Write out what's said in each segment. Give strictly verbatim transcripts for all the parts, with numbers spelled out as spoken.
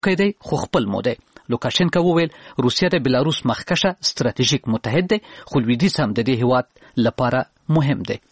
دی خو خپل مو دی. لوکاشنکا وویل روسیه د بلاروس مخکشه ستراتیژیک متحد دی، خو لویدیځ هم د دې هیواد لپاره مهم دی.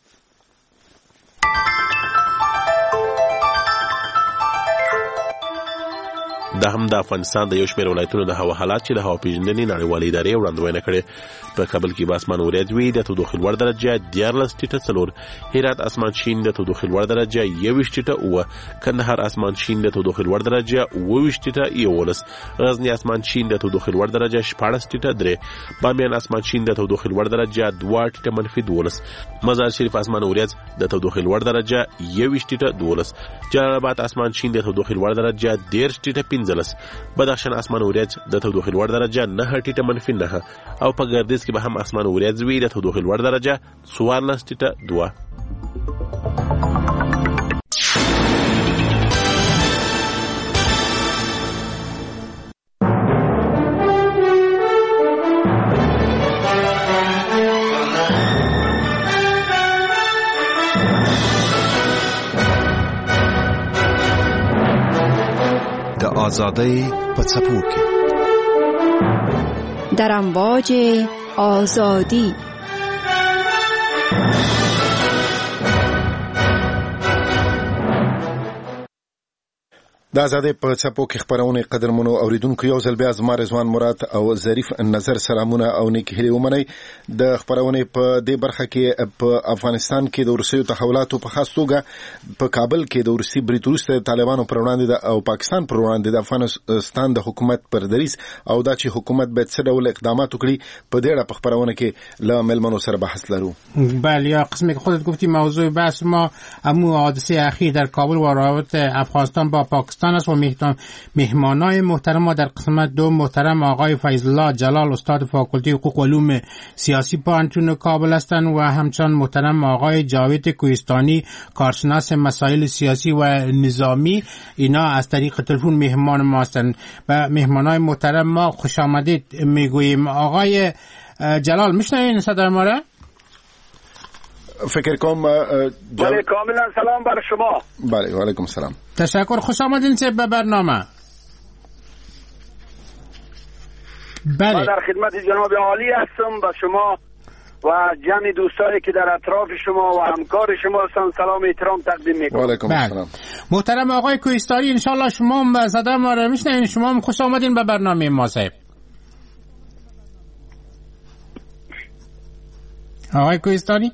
دا هم د افغانستان د یو شمېر ولایتونو د هوا حالات چې د هوا پیژندنې نړیوالې ادارې وړاندوینه کړې. په کابل کې به اسمان وریځ وي، د تودوخې لوړ درجه دیارلس ټیټه څلور، هرات اسمان شین د تودوخې لوړ درجه یوویشت ټیټه اووه، کندهار اسمان شین د تودوخې لوړ درجه اووه ویشت ټیټه یولس، غزني اسمان شین د تودوخې لوړ درجه شپاړس ټیټه درې، بامیان اسمان شین د تودوخې لوړ درجه دوه ټیټه منفي دولس، مزار شریف اسمان وریځ د تودوخې لوړ درجه یوویشت ټیټه دولس، جلال آباد اسمان شین د تودوخې لوړ درجه دېرش ټیټه پنځلس، بدخشان اسمان وریځ د تودوخې لوړ درجه نه ټیټه منفي نه، او په ګردیز کې به هم اسمان وریځ وي د تودوخې لوړ درجه څوارلس ټیټه دوه. آزادی په څپو کې در امواج آزادی. د آزادۍ په څپو کې خبرونه قدرمنو اوریدونکو یو ځل بیا زما رضوان مراد او ظریف نظر سلامونه او نیک هیلې ومنئ. د خبرونه په دې برخه کې په افغانستان کې د روسي تحولاتو په خاص توګه په کابل کې د روسي برید وروسته طالبانو پر وړاندې او پاکستان پر وړاندې د افغانستان د حکومت پر دریس او دا چې حکومت باید څه ډول اقدامات وکړي په دې اړه په خبرونه کې له ملمنو سره بحث لرو. بله، یا قسمی که خودت گفتی موضوع بحث ما امو حادثه اخیر در کابل و روابط افغانستان با پاکستان است و مهمانای محترم ما در قسمت دو محترم آقای فیض الله جلال استاد فاکولته حقوق و علوم سیاسی پانتون کابل هستند و همچنان محترم آقای جاوید کوهستانی کارشناس مسائل سیاسی و نظامی. اینا از طریق تلفن مهمان ما هستند. و مهمانای محترم ما خوش آمدید میگوییم. آقای جلال میشنوین صدای ما را؟ فکر کنم بله کاملا سلام بر شما. بله و علیکم السلام. تشکر، خوش آمدین به برنامه. بله من در خدمت جناب عالی هستم با شما و جمع دوستانی که در اطراف شما و همکار شما هستن سلام احترام تقدیم میکنم. و علیکم السلام. محترم آقای کوهستانی انشالله شما هم صدا ما رو میشنوین. شما هم خوش آمدین به برنامه ما صاحب. آقای کوهستانی.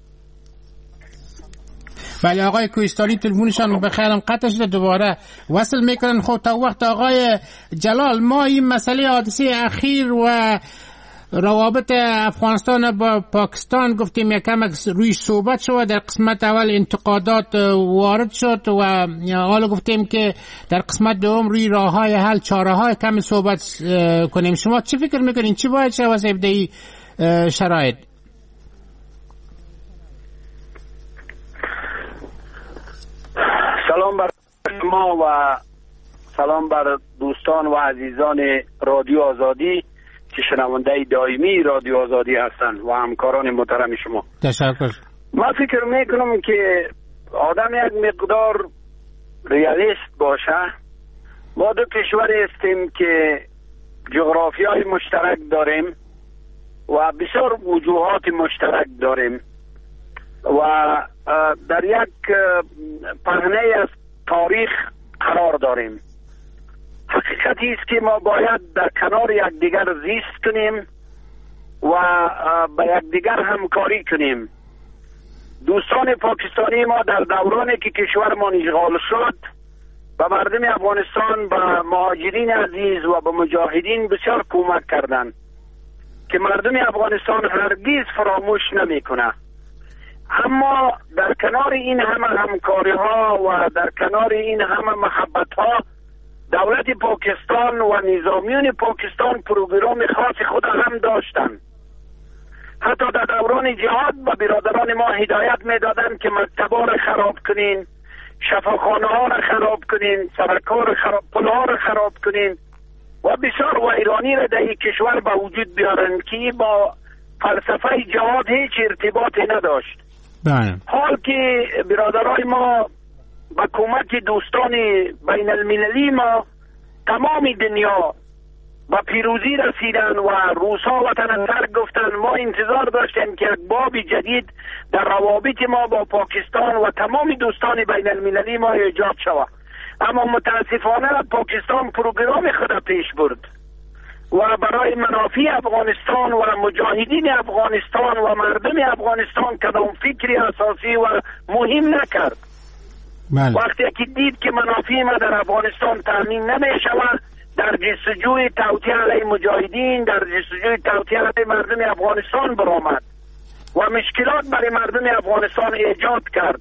بله آقای کوهستانی تلفنشان بخیرم قطع شده، دوباره وصل میکنن. خب تا وقت آقای جلال ما این مسئله حادثه اخیر و روابط افغانستان با پاکستان گفتیم یکم روی صحبت شد. در قسمت اول انتقادات وارد شد و حالا گفتیم که در قسمت دوم روی راههای حل چاره‌های کم صحبت کنیم. شما چی فکر میکنین چی باید شه واسه ابتدایی شرایط؟ سلام بر شما و سلام بر دوستان و عزیزان رادیو آزادی که شنونده دائمی رادیو آزادی هستند و همکاران محترم شما. تشکر. من فکر میکنم که آدم یک مقدار ریالیست باشه. ما دو کشوری هستیم که جغرافیای مشترک داریم و بسیار وجوهات مشترک داریم و در یک پهنه از تاریخ قرار داریم. حقیقتی است که ما باید در کنار یکدیگر زیست کنیم و با یکدیگر همکاری کنیم. دوستان پاکستانی ما در دورانی که کشورمان اشغال شد به مردم افغانستان، به مهاجرین عزیز و به مجاهدین بسیار کمک کردند که مردم افغانستان هرگز فراموش نمیکنه. اما در کنار این همه همکاری ها و در کنار این همه محبت ها دولت پاکستان و نظامیان پاکستان پروگرام خاص خود هم داشتن. حتی در دوران جهاد به برادران ما هدایت میدادند که مکتبا را خراب کنین، شفاخانه ها را خراب کنین، سرک ها را خراب، پل ها را خراب کنین و بسیار ویرانی را در این کشور به وجود بیارن که با فلسفه جهاد هیچ ارتباطی نداشت. بله. حال که برادرای ما با کمک دوستان بین المللی ما تمام دنیا و پیروزی رسیدن و روسا وطن ترک گفتن، ما انتظار داشتیم که یک باب جدید در روابط ما با پاکستان و تمام دوستان بین المللی ما ایجاد شود، اما متاسفانه پاکستان پروگرام خود پیش برد و برای منافع افغانستان و مجاهدین افغانستان و مردم افغانستان کدام فکری اساسی و مهم نکرد. بله. وقتی که دید که منافع ما در افغانستان تامین نمی شود، در جستجوی توطئه علیه مجاهدین، در جستجوی توطئه علیه مردم افغانستان برآمد و مشکلات برای مردم افغانستان ایجاد کرد.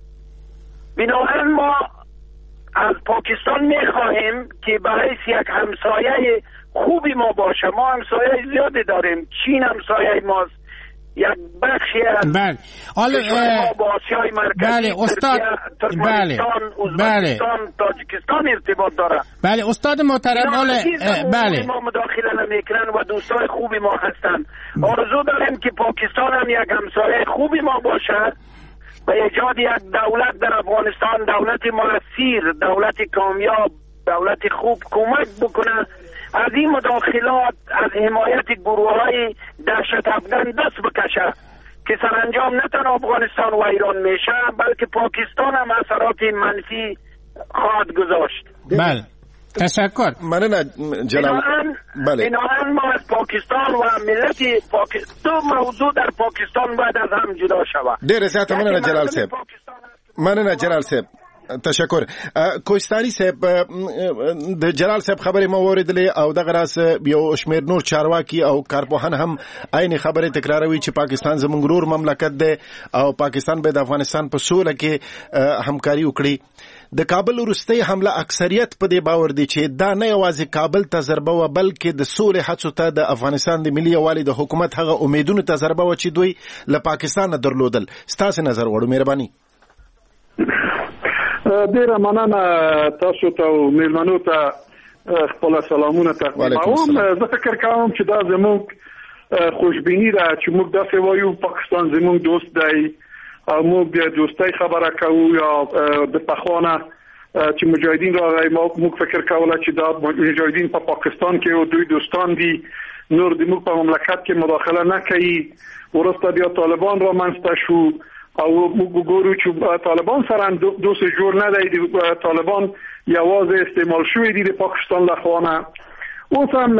بنابراین ما از پاکستان میخواهیم که برای یک همسایه خوبی ما باشه. ما همسایه زیادی داریم، چین همسایه ماست، یک بخشی از بله. حالا با آسیای مرکزی، بله استاد، بله بله تاجیکستان ارتباط داره. بله استاد محترم، حالا بله ما مداخله نمیکنن و دوستان خوبی ما هستن. آرزو داریم که پاکستان هم یک همسایه خوبی ما باشه و ایجاد یک دولت در افغانستان، دولت مؤثر، دولت کامیاب، دولت خوب کمک بکنه از این مداخلات، از حمایت گروه های دهشت افغان دست بکشه که سرانجام نه تنها افغانستان و ایران میشه بلکه پاکستان هم اثرات منفی خواهد گذاشت. بله تشکر. مننه جناب. بله. بنابراین ما از پاکستان و ملت پاکستان، دو موضوع در پاکستان باید از هم جدا شود. ډېر زیات مننه جلال صاحب. مننه جلال صاحب. تشکر. کوهستاني صاحب، د جلال صاحب خبرې مو اوریدلې او دغه راس یو شمیر نور چارواکي او کارپوهان هم عین خبره تکراروي چې پاکستان زموږ ورور مملکت دی او پاکستان به د افغانستان په سوله کې همکاري وکړي. د کابل وروستۍ حمله اکثریت په دې باور دی چې دا نه یوازې کابل ته ضربه و بلکې د سولې هڅو ته د افغانستان د ملي یووالي د حکومت هغه امیدونو ته ضربه و چې دوی له پاکستان درلودل. ستاسو نظر غواړو، مهرباني. ډیره مننه تاسو ته او میلمنو ته خپل سلامونه تقدیموم. زه فکر کوم چې دا زموږ خوشبینی ده چې موږ داسې وایو پاکستان زموږ دوست دی او موږ د دوستۍ خبره کوو یا د پخوانه چې مجاهدین راغی موږ فکر کوله چې دا مجاهدین په پاکستان کې او دوی دوستان دي، نور د موږ په مملکت کې مداخله نه کوي. وروسته بیا طالبان را منځته شو او موږ ګورو چې طالبان سره دوست جوړ نه دی. طالبان یوازې استعمال شوی دي د پاکستان لخوا. اوس هم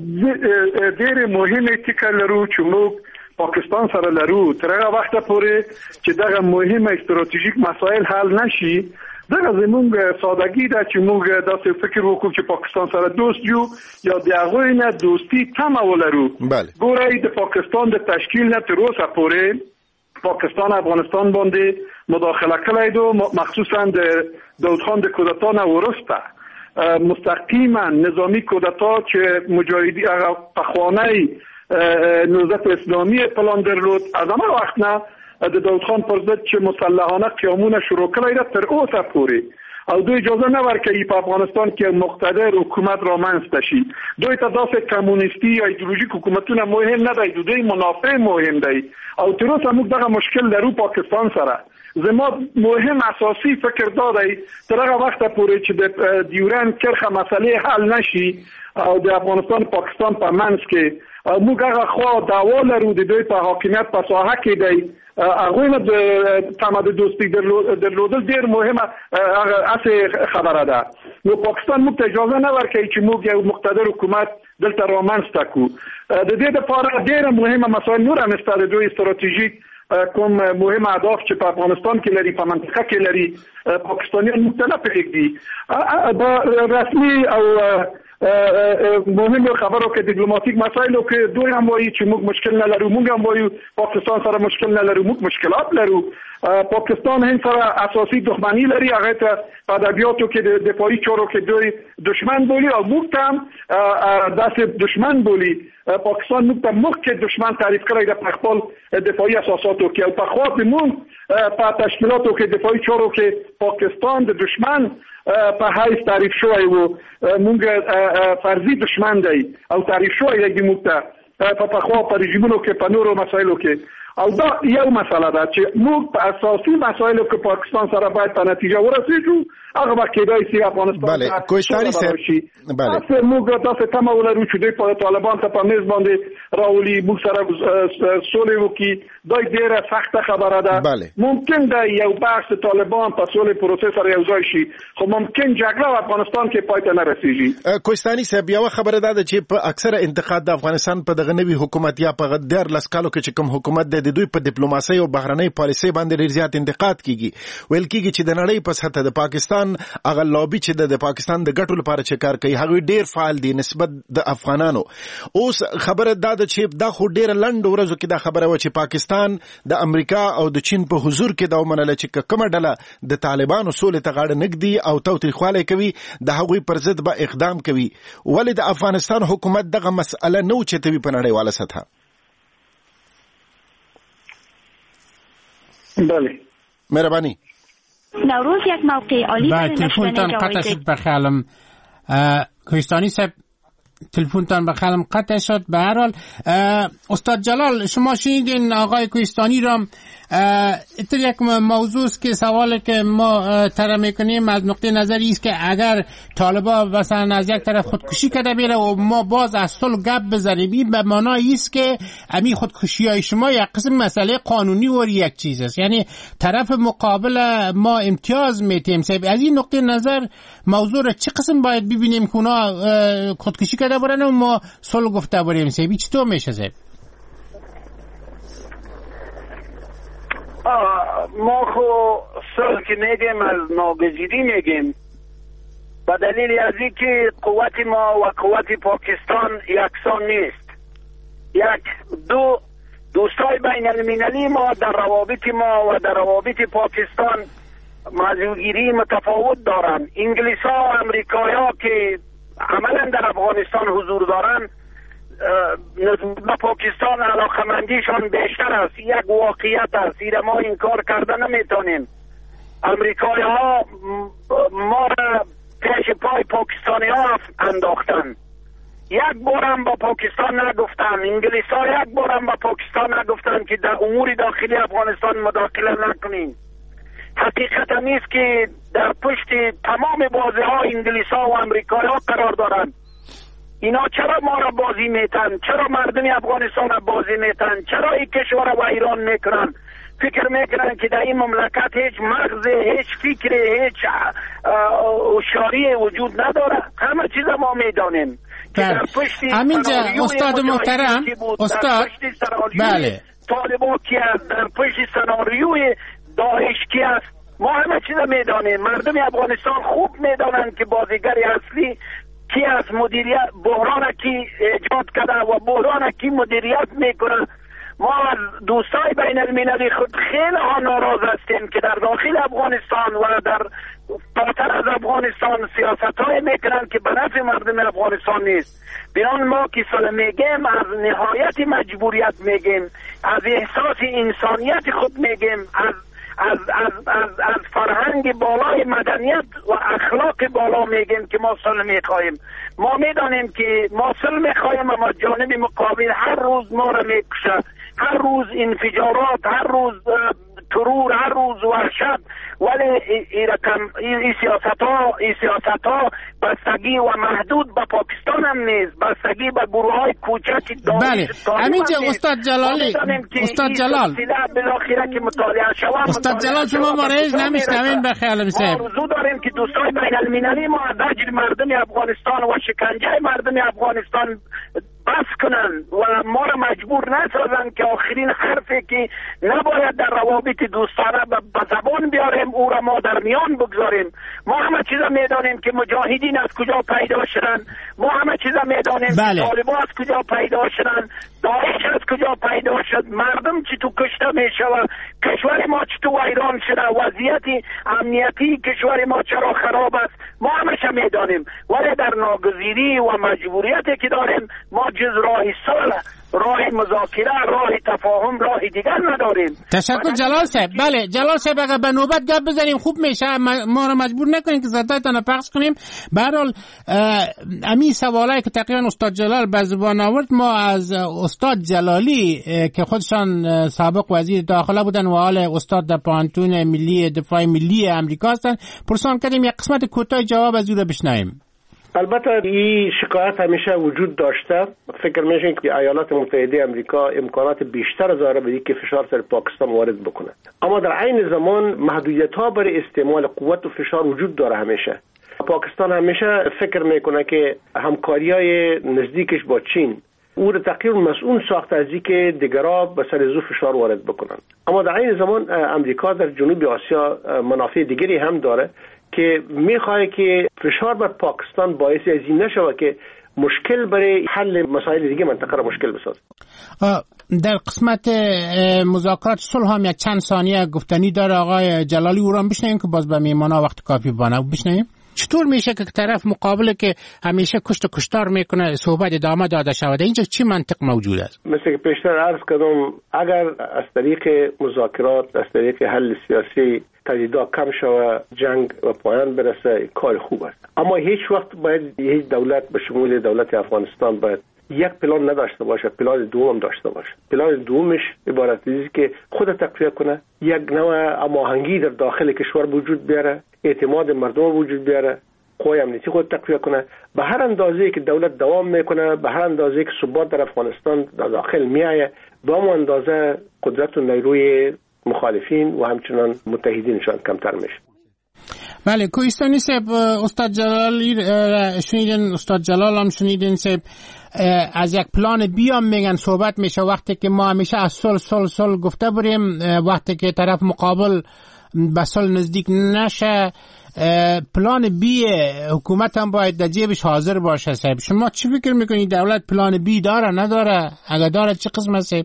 ډېر مهمه ټکی لرو چې موږ پاکستان سره لرو تر هغه وخت پورې چې دغه مهمه استراتیژیک مسایل حل نشي. دغه زموږ سادگی ده چې موږ داسې فکر وکړو چې پاکستان سره دوست یو یا د هغوی نه دوستي تمه ولرو. ګورئ د پاکستان د تشکیل نه تر اوسه پورې پاکستان افغانستان باندې مداخله کړی دو، مخصوصا د داود خان د کودتا نه وروسته مستقیما نظامی کودتا چې مجاهدی هغه پخوانی نهضت اسلامی پلان درلود، از همه وخت نه د داود خان پر ضد چې مسلحانه قیامونه شروع کړی ده تر اوسه پورې او دوی اجازه نه ورکوي په افغانستان کې مقتدر حکومت را منځته شي. دوی ته داسې کمونیستي یا ایدئولوژیک حکومتونه مهم نه دی، دوی منافع مهم دی او تر اوسه موږ دغه مشکل لرو پاکستان سره. زما مهم اساسي فکر دا دی تر هغه وخت پورې چې د دیورند کرخه مسئله حل نشي او د افغانستان پاکستان په منځ کې موږ هغه خوا دعوا لرو د دوی په حاکمیت په ساحه کې دی. هغه نه د تمه د دوستي درلودل ډیر مهمه هغه خبره ده. نو پاکستان موږ ته اجازه نه ورکوي چې موږ یو مقتدر حکومت دلته رامنځته کړو. د دې لپاره ډیره مهمه مسایل نور هم شته. د دوی استراتیژیک کوم مهم اهداف چې په افغانستان کې لري، په منطقه کې لري، پاکستانیان مختلف پرېږدي. دا رسمي او مهم خبرو کې ډیپلوماټیک مسایلو کې دوی هم وایي چې موږ مشکل نه لرو، موږ هم وایو پاکستان سره مشکل نه لرو، موږ مشکلات لرو. پاکستان هند سره اساسي دښمنی لري، هغه ته په ادبیاتو کې د دفاعي چارو کې دوی دشمن بولي او موږ ته هم داسې دشمن بولي. پاکستان موږ ته مخکې دشمن تعریف کړی د خپل دفاعي اساساتو کې او په خوا د موږ په تشکیلاتو کې دفاعي چارو کې پاکستان د دشمن په حیث تعریف شوی وو. موږ فرضي دشمن دی او تعریف شوی دی موږ ته په خوا په رژیمونو کې په نورو مسایلو کې. او دا یو مسئله ده چې موږ په اساسي مسایلو کې پاکستان سره باید په نتیجه ورسېږو هغه به کېدای شي افغانستان بله کوهستاني صاحب بله تاسو موږ تاسو تمه ولرو چې دوی په طالبان ته په میز باندې راولي موږ سره سولې وکړي دا ډیره سخته خبره ده بله. ممکن ده یو بحث طالبان په سولې پروسس سره یو ځای شي خو ممکن جګړه په افغانستان کې پای ته نه رسیږي. کوهستاني صاحب یو خبره ده چې په اکثره انتقاد د افغانستان په دغه نوي حکومت یا په غدر لسکالو کې چې کوم حکومت د دوی په ډیپلوماسي او بهرنۍ پالیسي باندې ډیر زیات انتقاد کیږي ویل کیږي چې د نړۍ په سطح د پاکستان هغه لابي چې د پاکستان د ګټو لپاره چې کار کوي هغه ډیر فعال دي نسبت د افغانانو. اوس خبره ده چې دا خو ډیر لنډ ورځو کې دا خبره و چې پاکستان د امریکا او د چین په حضور کې دا ومنله چې کومه ډله د طالبانو سولې ته غاړه نږدي او توتریخواله کوي د هغوی پر ضد به اقدام کوي ولې د افغانستان حکومت دغه مسأله نو چتوي په نړیواله سطح. بله مهربانی. نوروز یک موقع عالی برای تلفنتان قطع شد بخیالم کوهستانی صاحب تلفنتان بخیالم قطع شد. به هر حال استاد جلال شما شنیدین آقای کوهستانی را اتر یک موضوع است که سوالی که ما طرح میکنیم از نقطه نظری است که اگر طالبا مثلا از یک طرف خودکشی کرده بیره و ما باز از صلح گپ بزنیم این به معنای است که امی خودکشی های شما یک قسم مسئله قانونی و یک چیز است یعنی طرف مقابل ما امتیاز میتیم. از این نقطه نظر موضوع را چه قسم باید ببینیم که اونا خودکشی کرده برن و ما صلح گفته بریم سیبی چطور میشه سیب؟ ما خو صلح که میگیم از ناگزیری میگیم به دلیل از اینکه قوت ما و قوت پاکستان یکسان نیست. یک دو دوستای بین المللی ما در روابط ما و در روابط پاکستان موضوعگیری متفاوت دارن. انگلیس ها و امریکایی ها که عملا در افغانستان حضور دارن به پاکستان علاقمندیشان بیشتر است. یک واقعیت است ایره ما انکار کرده نمیتونیم. امریکایی ها ما را پیش پای پاکستانی ها انداختن یک بار هم با پاکستان نگفتن. انگلیس ها یک بار هم با پاکستان نگفتن که در امور داخلی افغانستان مداخله نکنین. حقیقت هم نیست که در پشت تمام بازی ها انگلیس ها و امریکایی ها قرار دارند. اینا چرا ما را بازی میتن؟ چرا مردم افغانستان را بازی میتن؟ چرا این کشور را ویران میکنن؟ فکر میکنن که در این مملکت هیچ مغز، هیچ فکر، هیچ هوشیاری وجود نداره. همه چیز ما میدانیم که در پشت همینجا استاد محترم استاد بله طالبان کی است، در پشت سناریوی داعش کی است، ما همه چیز میدانیم. مردم افغانستان خوب میدانند که بازیگر اصلی کی از مدیریت بحران کی ایجاد کرده و بحران کی مدیریت میکنه. ما از دوستای بین المللی خود خیلی ها ناراض هستیم که در داخل افغانستان و در فراتر از افغانستان سیاست های میکنن که به نفع مردم افغانستان نیست. بیان ما که سال میگیم از نهایت مجبوریت میگیم، از احساس انسانیت خود میگیم، از از از از از فرهنگ بالای مدنیت و اخلاق بالا میگیم که ما صلح میخواهیم. ما میدانیم که ما صلح میخواهیم اما جانب مقابل هر روز ما را میکشه، هر روز انفجارات، هر روز ترور، هر روز وحشت. ولی این رقم این سیاست ها این سیاست ها بستگی و محدود به پاکستان هم نیست، بستگی به گروه های کوچک بله همینجا استاد جلالی استاد جلال بالاخره که مطالعه شود استاد جلال شما مارج نمیشنوین به خیال صاحب. آرزو داریم که دوستای بین المللی ما از اجل مردم افغانستان و شکنجه مردم افغانستان بس کنن و ما را مجبور نسازن که آخرین حرفی که نباید در روابط دوستانه به زبان بیاریم او را ما در میان بگذاریم. ما همه چیزا میدانیم که مجاهدین از کجا پیدا شدن، ما همه چیزا میدانیم بله. که طالبان از کجا پیدا شدن، داعش از کجا پیدا شد، مردم چی تو کشته میشه و کشور ما چی تو ویران شده، وضعیت امنیتی کشور ما چرا خراب است، ما همه میدانیم. ولی در ناگزیری و مجبوریتی که داریم ما جز راه صلح، راه مذاکره، راه تفاهم، راه دیگر نداریم. تشکر جلال صاحب. بله جلال صاحب اگر به نوبت گپ بزنیم خوب میشه، ما رو مجبور نکنیم که صدایتان پخش کنیم. به هر حال امی سوالایی که تقریبا استاد جلال به زبان آورد ما از استاد جلالی که خودشان سابق وزیر داخله بودن و حال استاد در پانتون ملی دفاع ملی امریکا هستن پرسان کردیم. یک قسمت کوتاه جواب از او را بشنویم. البته این شکایت همیشه وجود داشته. فکر میشین که ایالات متحده امریکا امکانات بیشتر داره بدی که فشار سر پاکستان وارد بکنه، اما در عین زمان محدودیت ها برای استعمال قوت و فشار وجود داره. همیشه پاکستان همیشه فکر میکنه که همکاری های نزدیکش با چین او رو تقریبا مسئول ساخته از اینکه دیگرها به سر زو فشار وارد بکنن، اما در عین زمان امریکا در جنوب آسیا منافع دیگری هم داره که میخواد که فشار بر پاکستان باعث از این نشود که مشکل برای حل مسائل دیگه منطقه را مشکل بسازه. در قسمت مذاکرات صلح هم یک چند ثانیه گفتنی داره آقای جلالی، او را بشنویم که باز به میهمانا وقت کافی بانه بشنویم. چطور میشه که طرف مقابل که همیشه کشت و کشتار میکنه صحبت ادامه داده شود؟ اینجا چی منطق موجود است؟ مثل که پیشتر عرض کردم اگر از طریق مذاکرات از طریق حل سیاسی تجدید کم شود، جنگ و پایان برسه، کار خوب است، اما هیچ وقت باید هیچ دولت به شمول دولت افغانستان باید یک پلان نداشته باشه، پلان دوم داشته باشه. پلان دومش عبارت است که خود تقویت کنه، یک نوع هماهنگی در داخل کشور وجود بیاره، اعتماد مردم وجود بیاره، قوای امنیتی خود تقویت کنه. به هر اندازه‌ای که دولت دوام میکنه، به هر اندازه‌ای که ثبات در افغانستان در داخل میایه، به همون اندازه قدرت و نیروی مخالفین و همچنان متحدینشان کمتر میشه. بله کوهستانی صاحب، استاد جلالی شنیدین، استاد جلال هم شنیدین صاحب از یک پلان بیام میگن صحبت میشه وقتی که ما همیشه از صلح صلح صلح گفته بریم، وقتی که طرف مقابل به صلح نزدیک نشه پلان بی حکومت هم باید در جیبش حاضر باشه. صاحب شما چی فکر میکنید؟ دولت پلان بی داره نداره؟ اگر داره چه قسمه صاحب؟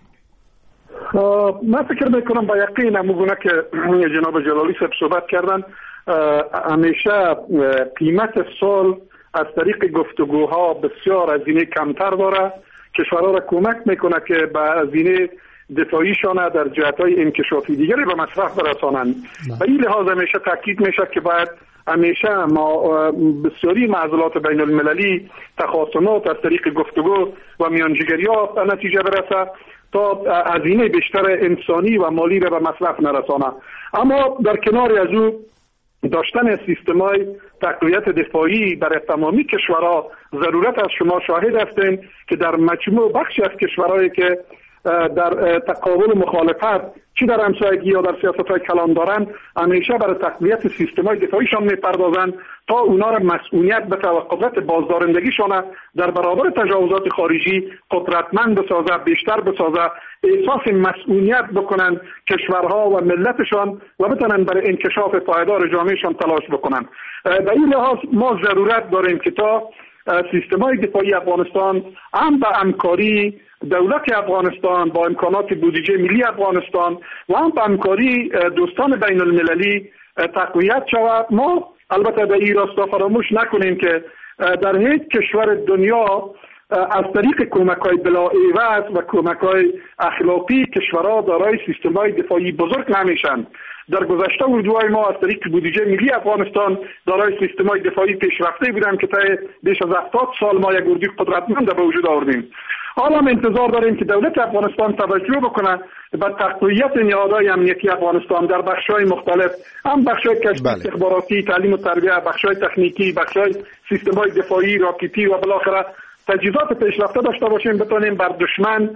من فکر میکنم با یقین همونگونه که جناب جلالی صاحب صحبت کردن، همیشه قیمت صلح از طریق گفتگوها بسیار هزینه کمتر داره، کشورها را کمک میکنه که به هزینه دفاعیشان در جهت‌های انکشافی دیگری به مصرف برسانند. به این لحاظ همیشه تاکید میشه که باید همیشه ما بسیاری معضلات بین المللی تخاصمات از طریق گفتگو و میانجیگری‌ها به نتیجه برسه تا هزینه بیشتر انسانی و مالی را به مصرف نرسانه. اما در کنار از او داشتن سیستم‌های تقویت دفاعی برای تمامی کشورها ضرورت است. شما شاهد هستین که در مجموع بخشی از کشورهایی که در تقابل مخالفت چی در همسایگی یا در سیاست‌های کلان دارن همیشه برای تقویت سیستم‌های دفاعیشان می‌پردازند تا اونا را مسئولیت بده و قدرت بازدارندگیشان در برابر تجاوزات خارجی قدرتمند بسازه، بیشتر بسازه، احساس مسئولیت بکنن کشورها و ملتشان و بتونن برای انکشاف پایدار جامعهشان تلاش بکنن. به این لحاظ ما ضرورت داریم که تا سیستم‌های دفاعی افغانستان هم به همکاری دولت افغانستان با امکانات بودجه ملی افغانستان و هم به همکاری دوستان بین المللی تقویت شود. ما البته در این راستا فراموش نکنیم که در هیچ کشور دنیا از طریق کمک‌های بلا عوض و کمک‌های اخلاقی کشورها دارای سیستم‌های دفاعی بزرگ نمیشن. در گذشته اردوهای ما از طریق بودجه ملی افغانستان دارای سیستم‌های دفاعی پیشرفته بودن که تا بیش از هفتاد سال ما یک اردوی قدرتمند به وجود آوردیم. حالا هم انتظار داریم که دولت افغانستان توجه بکنه به تقویت نهادهای امنیتی افغانستان در بخش‌های مختلف، هم بخش‌های کشف استخباراتی، تعلیم و تربیت، بخش‌های تکنیکی، بخش‌های سیستم‌های دفاعی، راکتی و بالاخره تجهیزات پیشرفته داشته باشیم، بتونیم بر دشمن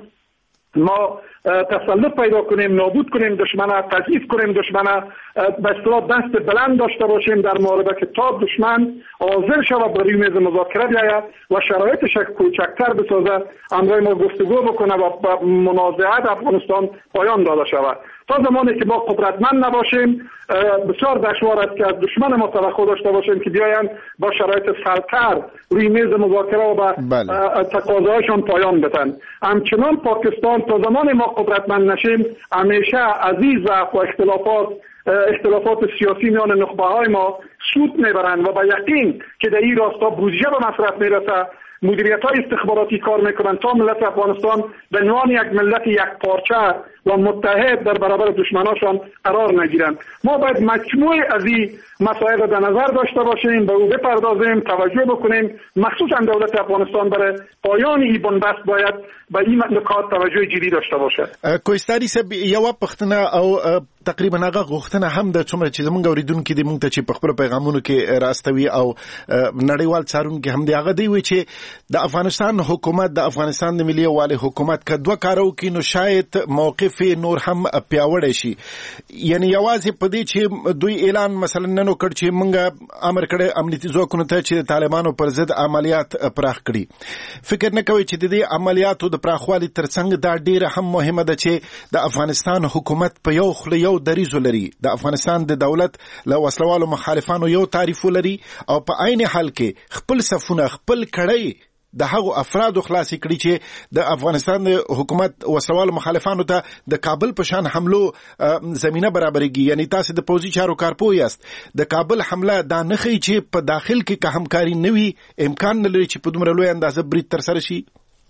ما تسلط پیدا کنیم، نابود کنیم دشمن، تضعیف کنیم دشمن، به اصطلاح دست بلند داشته باشیم در محاربه که تا دشمن حاضر شود بر روی میز مذاکره بیاید و شرایطش کوچکتر بسازه، همراه ما گفتگو بکنه و به منازعات افغانستان پایان داده شود. تا زمانی که ما قدرتمند نباشیم بسیار دشوار است که از دشمن ما توقع داشته باشیم که بیاین با شرایط سخت‌تر روی میز مذاکره و با تقاضاهایشان پایان بدن. همچنان پاکستان تا زمان ما قدرتمند نشیم همیشه عزیز و اختلافات اختلافات سیاسی میان نخبه‌های ما سود میبرند و با یقین که در این راستا بودجه به مصرف میرسه، مدیریت‌های استخباراتی کار میکنند تا ملت افغانستان به عنوان یک ملت یک پارچه و متحد در برابر دشمنانشان قرار نگیرند. ما باید مجموع از این مسائل را در نظر داشته باشیم، به او بپردازیم، توجه بکنیم. مخصوصا دولت افغانستان برای پایان این بنبست باید به این نکات توجه جدی داشته باشد. کوهستاني صاحب یو پښتنه او تقریبا هغه غوښتنه هم د څومره چې زمونږ اوریدونکو دي مونږ ته چې په خپل پیغامونو کې راستوي او نړیوال څارونکو هم دی هغه دی وی چې د افغانستان حکومت د افغانستان د ملي یووالي حکومت کدو کارو کې نو شاید موقف نور هم پیاوړی شي. یعنی یوازې په دې چې دوی اعلان مثلا نن وکړ چې مونږ امر کړی امنیتي ځواکونو ته چې طالبانو پر ضد عملیات پراخ کړي، فکر نه کوي چې د دې عملیاتو د پراخوالي ترڅنګ دا ډیره هم مهمه ده چې د افغانستان حکومت په یو خله یو دریزو لري، د افغانستان د دولت له وسلوالو مخالفانو یو تعریف لري او په عین حال کې خپل صفونه خپل کړی د هغو افرادو خلاصي کړي چې د افغانستان د حکومت وسلوالو مخالفانو ته د کابل په شان حملو زمينه برابرېږي. یعنی تاسو د پوزي چارو کارپو یاست، د کابل حمله دا نه خي چې په داخل کې که همکاري نوي امکان نه لري چې په دومره لوی اندازه برید تر سره شي.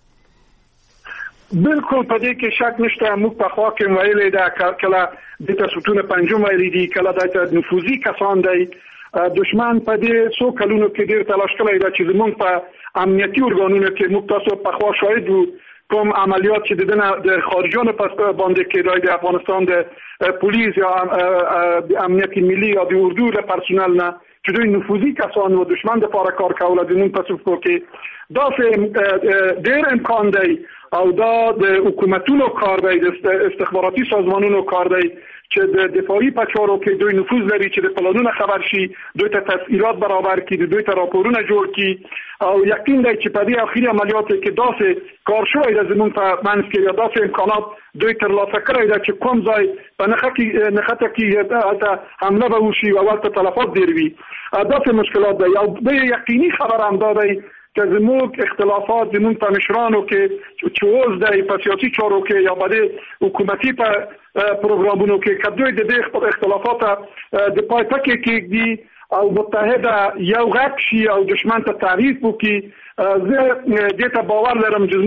بالکل په دې کې شک نشته. موږ په خوا کې ویلې ده کله د تاسوتونه پنځم ویلې دي، کله د نفوذي کسان دی. دشمن په دې څو کلونو کې ډېر تلاش کړی دا چې زموږ په امنیتي ارګانونو کې موږ تاسو په خوا شاهد وو کوم عملیات چې دنه د خارجانو په باندې کې د افغانستان د پولیس یا امنیتي ملي یا د اردو له پرسونل نه چې دوی نفوذي کسان و دشمن د لپاره کار کوله د نن په څوکو کې دا ډېر امکان دی او دا د حکومتونو کار دی، د استخباراتي سازمانونو کار دی چې د دفاعي پچارو کې دوی نفوذ لري چې د پلانونو خبر شي، دوی ته تفصیلات برابر کړي، دوی ته راپورونه جوړ کړي او یقین دی چې په دې اخیری عملیاتو کې داسې کار شوی د زموږ په منځ کې یا داسې امکانات دوی ترلاسه کړی دا چې کوم ځای په نخښه کې نخښه کې حمله به وشي او ورته تلفات ډېر وي. داسې مشکلات دی او د یقیني خبر هم دا دی که زموږ اختلافات زموږ په مشرانو کې چې اوس دی په سیاسي چارو کې یا په حکومتي په پروګرامونو کې که دوی د دې خپل اختلافات د پای ټکی کېږدي او متحده یو غږ شي او دشمن ته تعریف وکړي، زه دې ته باور لرم چې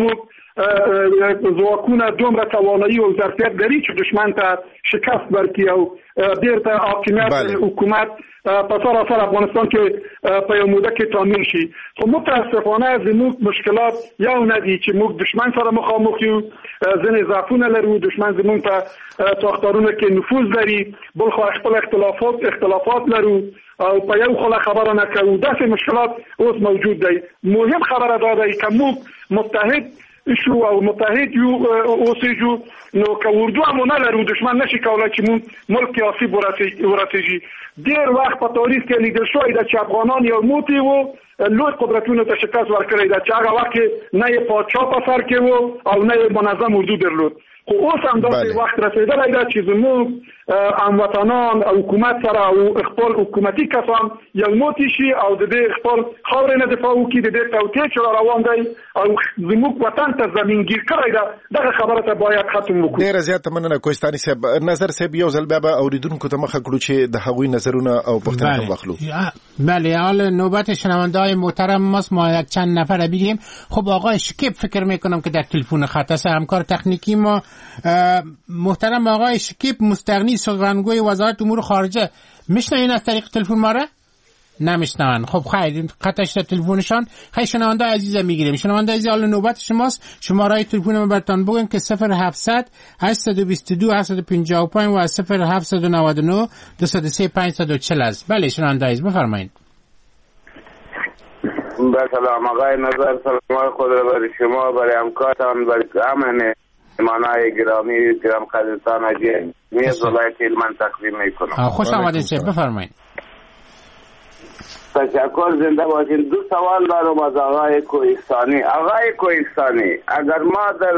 زموږ ځواکونه دومره توانایي او ظرفیت لري چې دشمن ته شکست ورکړي او بیرته حاکمیت حکومت په سراسر افغانستان کې په یو موده کې تامین شي. خو متاسفانه زموږ مشکلات یو نه دي چې موږ دشمن سره مخامخ یو، ځینې ضعفونه لرو، دشمن زموږ په ساختارونو کې نفوذ لري، بل خو خپل اختلافات اختلافات لرو او په یو خله خبره نه کوو. داسې مشکلات اوس موجود دی. مهم خبره دا ده چې موږ متحد شو او متحد یو اوسېږو نو که اردو هم نه لرو دشمن نشي کولای چې موږ ملک کې آسیب ورسېږي. ډېر وخت په تاریخ کې لیدل شوی ده چې افغانان یو موټی وو لوی قدرتونو ته شکست ورکړی ده چې هغه وخت کې نه یې پادشاه په سر کې وو او نه یې منظم اردو درلود. خو اوس هم داسې وخت رسېدلی ده چې زموږ هموطنان او حکومت سره او خپل حکومتي کسان یو موټی شي او د دې خپل خاورې نه دفاع وکړي، د دې توطیه چې را روان دی او زموږ وطن ته زمینګیر کړی ده، دغه خبره ته باید ختم وکړو. ډېره زیاته مننه کوهستاني صاحب. نظر صاحب یو ځل بیا به اورېدونکو ته مخه کړو چې د هغوی نظرونه او پوښتنې هم واخلو. بله، حالا نوبت شنونده‌های محترم ماست، ما یک چند نفر بگیم. خب آقای شکیب فکر میکنم که در تلفن خط است، همکار تکنیکی ما. محترم آقای شکیب مستغنی سخنگوی وزارت امور خارجه، میشنوین از طریق تلفن ما را؟ نمیشنون. خب خیر خطش در تلفنشان. خیلی شنونده عزیز میگیریم. شنونده عزیز حالا نوبت شماست. شماره تلفن ما براتون بگم که صفر هفتصد هشتصد و بیست و دو هشتصد و پنجاه و پنج و صفر هفتصد و نود و نه دویست و سه پانصد و چهل است. بله شنونده عزیز بفرمایید. با سلام آقای نظر، سلام خود را برای شما، برای همکارتان، برای همه مهمانای گرامی گرام قدرتان اجی میز ولایت هلمند تقدیم میکنم. خوش آمدید شب بفرمایید. تشکر، زنده باشین. دو سوال دارم از آقای کوهستانی. آقای کوهستانی، اگر ما در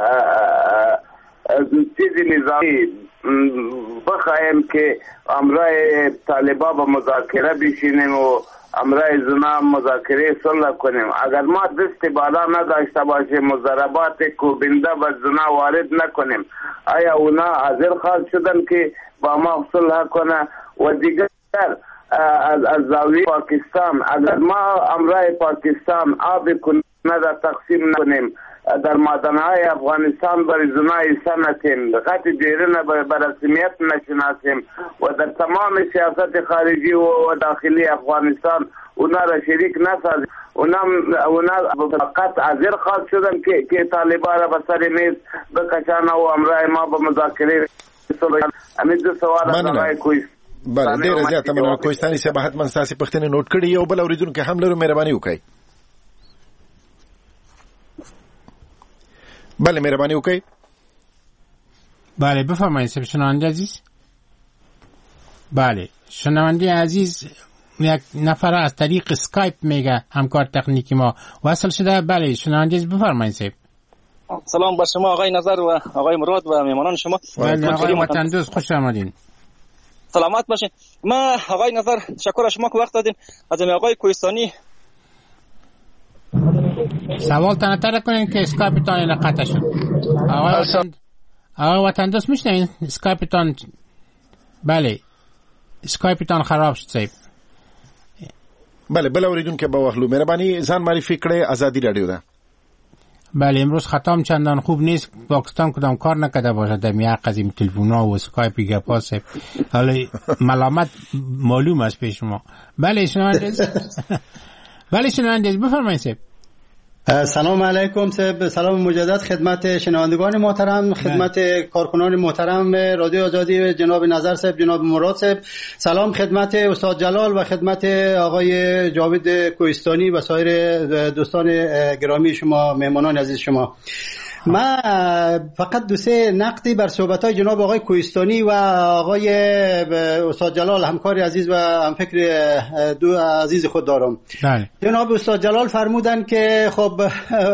چیزی نظامی بخواهیم که امرای طالبا با مذاکره بشینیم و امرای زنا مذاکره صلح کنیم، اگر ما دست بالا نداشته باشیم مضاربات کوبنده و زنا وارد نکنیم، آیا اونا حاضر خواهد شدن که با ما صلح کنه؟ و دیگر از از زاویه پاکستان، اگر ما امرای پاکستان آب کنیم نه تقسیم نکنیم، در معدنهای افغانستان بر زنا ایسا نتیم، خط دیرین بر رسمیت نشناسیم و در تمام سیاست خارجی و داخلی افغانستان اونا را شریک نسازیم. اونا اونا فقط حاضر خواست شدن که که طالبان را به سر میز بکشان و امرای ما به مذاکره امید دو سوال آقای کوهستانی. بله ډیر زیات مننه کوهستانی صاحب، حتما تاسو پښتنه نوٹ کړی. یو بل اوریدونکو هم لرو، مهرباني وکړئ. بله مهرباني وکړئ. بله بفرمایید شنونده عزیز. بله شنونده عزیز یک نفر از طریق اسکایپ میگه همکار تکنیکی ما وصل شده. بله شنونده عزیز بفرمایید صاحب. سلام بر شما آقای نظر و آقای مراد و میهمانان شما. بله آقای وطن دوست خوش آمدین. سلامت باشین. ما آقای نظر تشکر از شما که وقت دادین. از آقای کوهستانی سوال تنتر کنین که اسکایپتان قطع شد. آقای وطن آقای وطن دوست میشنین اسکایپتان؟ بله اسکایپتان خراب شد صاحب. بله بل اوریدونکو به وحلو مهرباني ځان معرفي کړئ. آزادی رادیو ده. بله امروز خطام چندان خوب نیست. پاکستان کدام کار نکرده باشه در میان قضیه تلفن‌ها و اسکایپ گپا صاحب. حالا ملامت معلوم است پیش شما. بله شنونده بله شنونده بفرمایید صاحب. سلام علیکم صاحب. سلام مجدد خدمت شنوندگان محترم، خدمت کارکنان محترم رادیو آزادی، جناب نظر صاحب، جناب مراد صاحب. سلام خدمت استاد جلال و خدمت آقای جاوید کوهستانی و سایر دوستان گرامی شما، مهمانان عزیز شما. من فقط دو سه نقدی بر صحبت‌های جناب آقای کوهستانی و آقای استاد جلال همکار عزیز و همفکر دو عزیز خود دارم. بله. جناب استاد جلال فرمودن که خب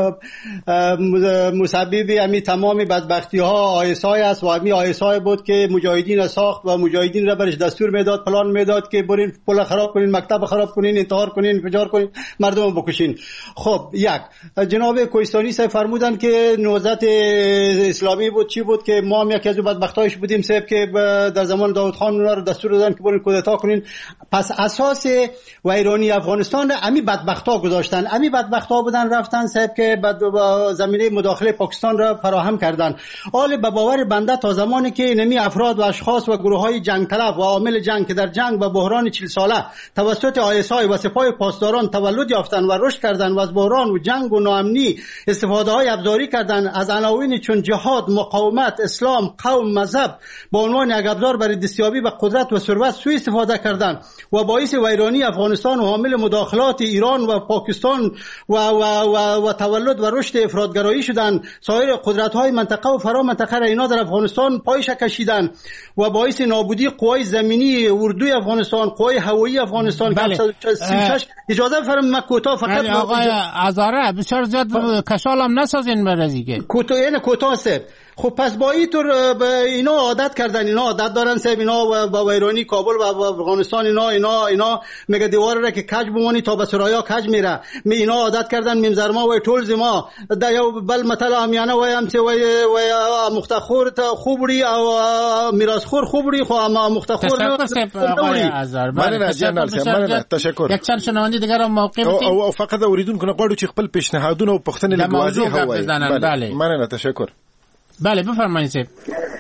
مسبب امی تمام بدبختی‌ها آیسای است و امی آیسای بود که مجاهدین ساخت و مجاهدین را برش دستور میداد، پلان میداد که برین پل خراب کنین، مکتب خراب کنین، انتحار کنین، فجار کنین، مردم بکشین. خب یک جناب کوهستانی صاحب فرمودن که نهضت اسلامی بود، چی بود که ما هم یکی از بدبختایش بودیم صاحب که در زمان داود خان اونا رو دستور دادن که برین کودتا کنین. پس اساس ویرانی افغانستان امی بدبختا گذاشتن، امی بدبختا بودن رفتن صاحب که زمینه مداخله پاکستان را فراهم کردن. حال به باور بنده تا زمانی که نمی افراد و اشخاص و گروه های جنگ طلب و عامل جنگ که در جنگ و بحران چهل ساله توسط آی اس آی و سپاه پاسداران تولد یافتن و رشد کردن و از بحران و جنگ و ناامنی استفاده های ابزاری کردن، از عناوین چون جهاد، مقاومت، اسلام، قوم، مذهب با عنوان یک ابزار برای دستیابی به قدرت و ثروت سوء استفاده کردند و باعث ویرانی افغانستان و حامل مداخلات ایران و پاکستان و و و, و تولد و رشد افراطگرایی شدند. سایر قدرت‌های منطقه و فرا منطقه را اینا در افغانستان پایش کشیدند و باعث نابودی قوای زمینی اردوی افغانستان، قوای هوایی افغانستان. بله. که اجازه بفرمایید من کوتاه فقط بله آقای عزاره بسیار زیاد کشال هم نسازین برای دیگه. کوتاه یعنی کوتاه است. خب پس با این طور اینا عادت کردن، اینا عادت دارن صاحب، اینا با ویرانی کابل و افغانستان اینا اینا اینا میگه دیوار را که کج بمونی تا به سرایا کج میره. می اینا عادت کردن میمزرما و ټول زما دا یو بل مثلا امیانه وایم چې وای وای مختخور ته خوبړي او میراثخور خوبړي خو ما مختخور نه. تشکر آقای عزار. مننه جنرال صاحب، مننه تشکر. یک چند شنونده دیگر هم موقع بدید او فقط اوریدونکو نه غواړو چې خپل پیشنهادونه او پښتنې لګوازي هوای. بله مننه تشکر. بله بفرمایید صاحب.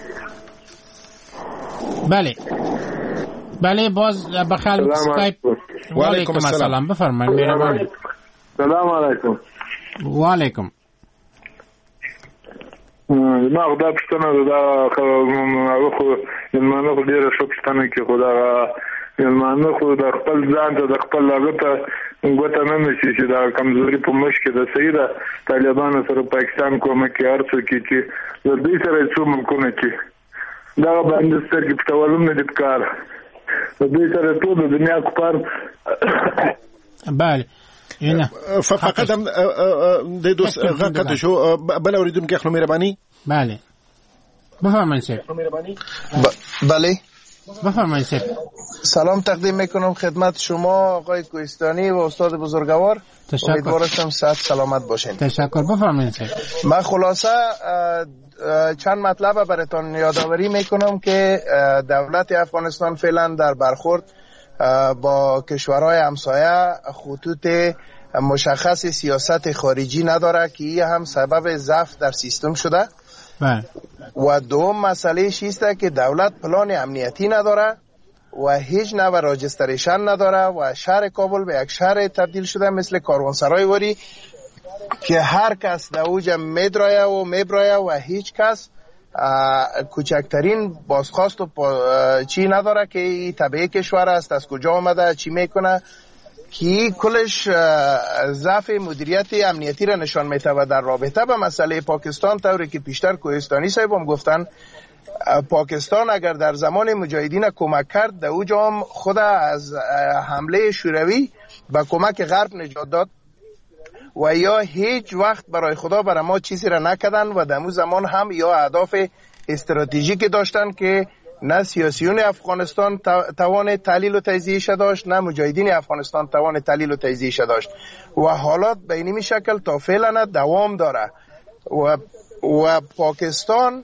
بله بله باز بخیر اسکایپ. و علیکم السلام بفرمایید. مهربانی. سلام علیکم. و علیکم. ما خدا پښتنه دا خو یمنه خو ډیره شو پښتنه کې خدا یمنه خو د خپل ځان ته د خپل لغته غوته نه نشي چې دا کمزوري په مشکل ده. صحیح ده طالبان سره پاکستان کومه کې ارڅ کې چې د دې سره څو ملکونه چې دا باندې سترګې پټولم نه د کار د دې سره ټول د دنیا کوپر. بله اینه فقط هم د دوست غلط شو بل اوریدونکو خپل مهرباني. بله بفرمایید صاحب. بله بفرمایید صاحب. سلام تقدیم میکنم خدمت شما آقای کوهستانی و استاد بزرگوار. امیدوارم صحت سلامت باشین. تشکر. بفرمایید صاحب. من خلاصه چند مطلب براتون یادآوری میکنم که دولت افغانستان فعلا در برخورد با کشورهای همسایه خطوط مشخص سیاست خارجی نداره که این هم سبب ضعف در سیستم شده. بله. و دوم مسئله است که دولت پلان امنیتی نداره و هیچ نوع راجستریشن نداره و شهر کابل به یک شهر تبدیل شده مثل کاروانسرای واری که هر کس در اوج میدرایه و میبرایه و هیچ کس کوچکترین بازخواست و چی نداره که این طبیعی کشور است، از کجا آمده، چی میکنه، که کلش ضعف مدیریت امنیتی را نشان میده. و در رابطه به مسئله پاکستان، طوری که پیشتر کوهستانی صاحب هم گفتن، پاکستان اگر در زمان مجاهدین کمک کرد، در اوج هم خود از حمله شوروی به کمک غرب نجات داد و یا هیچ وقت برای خدا برای ما چیزی را نکردن و در اون زمان هم یا اهداف استراتژیک داشتن که نه سیاسیون افغانستان توان تحلیل و تجزیه‌اش داشت، نه مجاهدین افغانستان توان تحلیل و تجزیه‌اش داشت و حالات به این شکل تا فعلا دوام داره و و پاکستان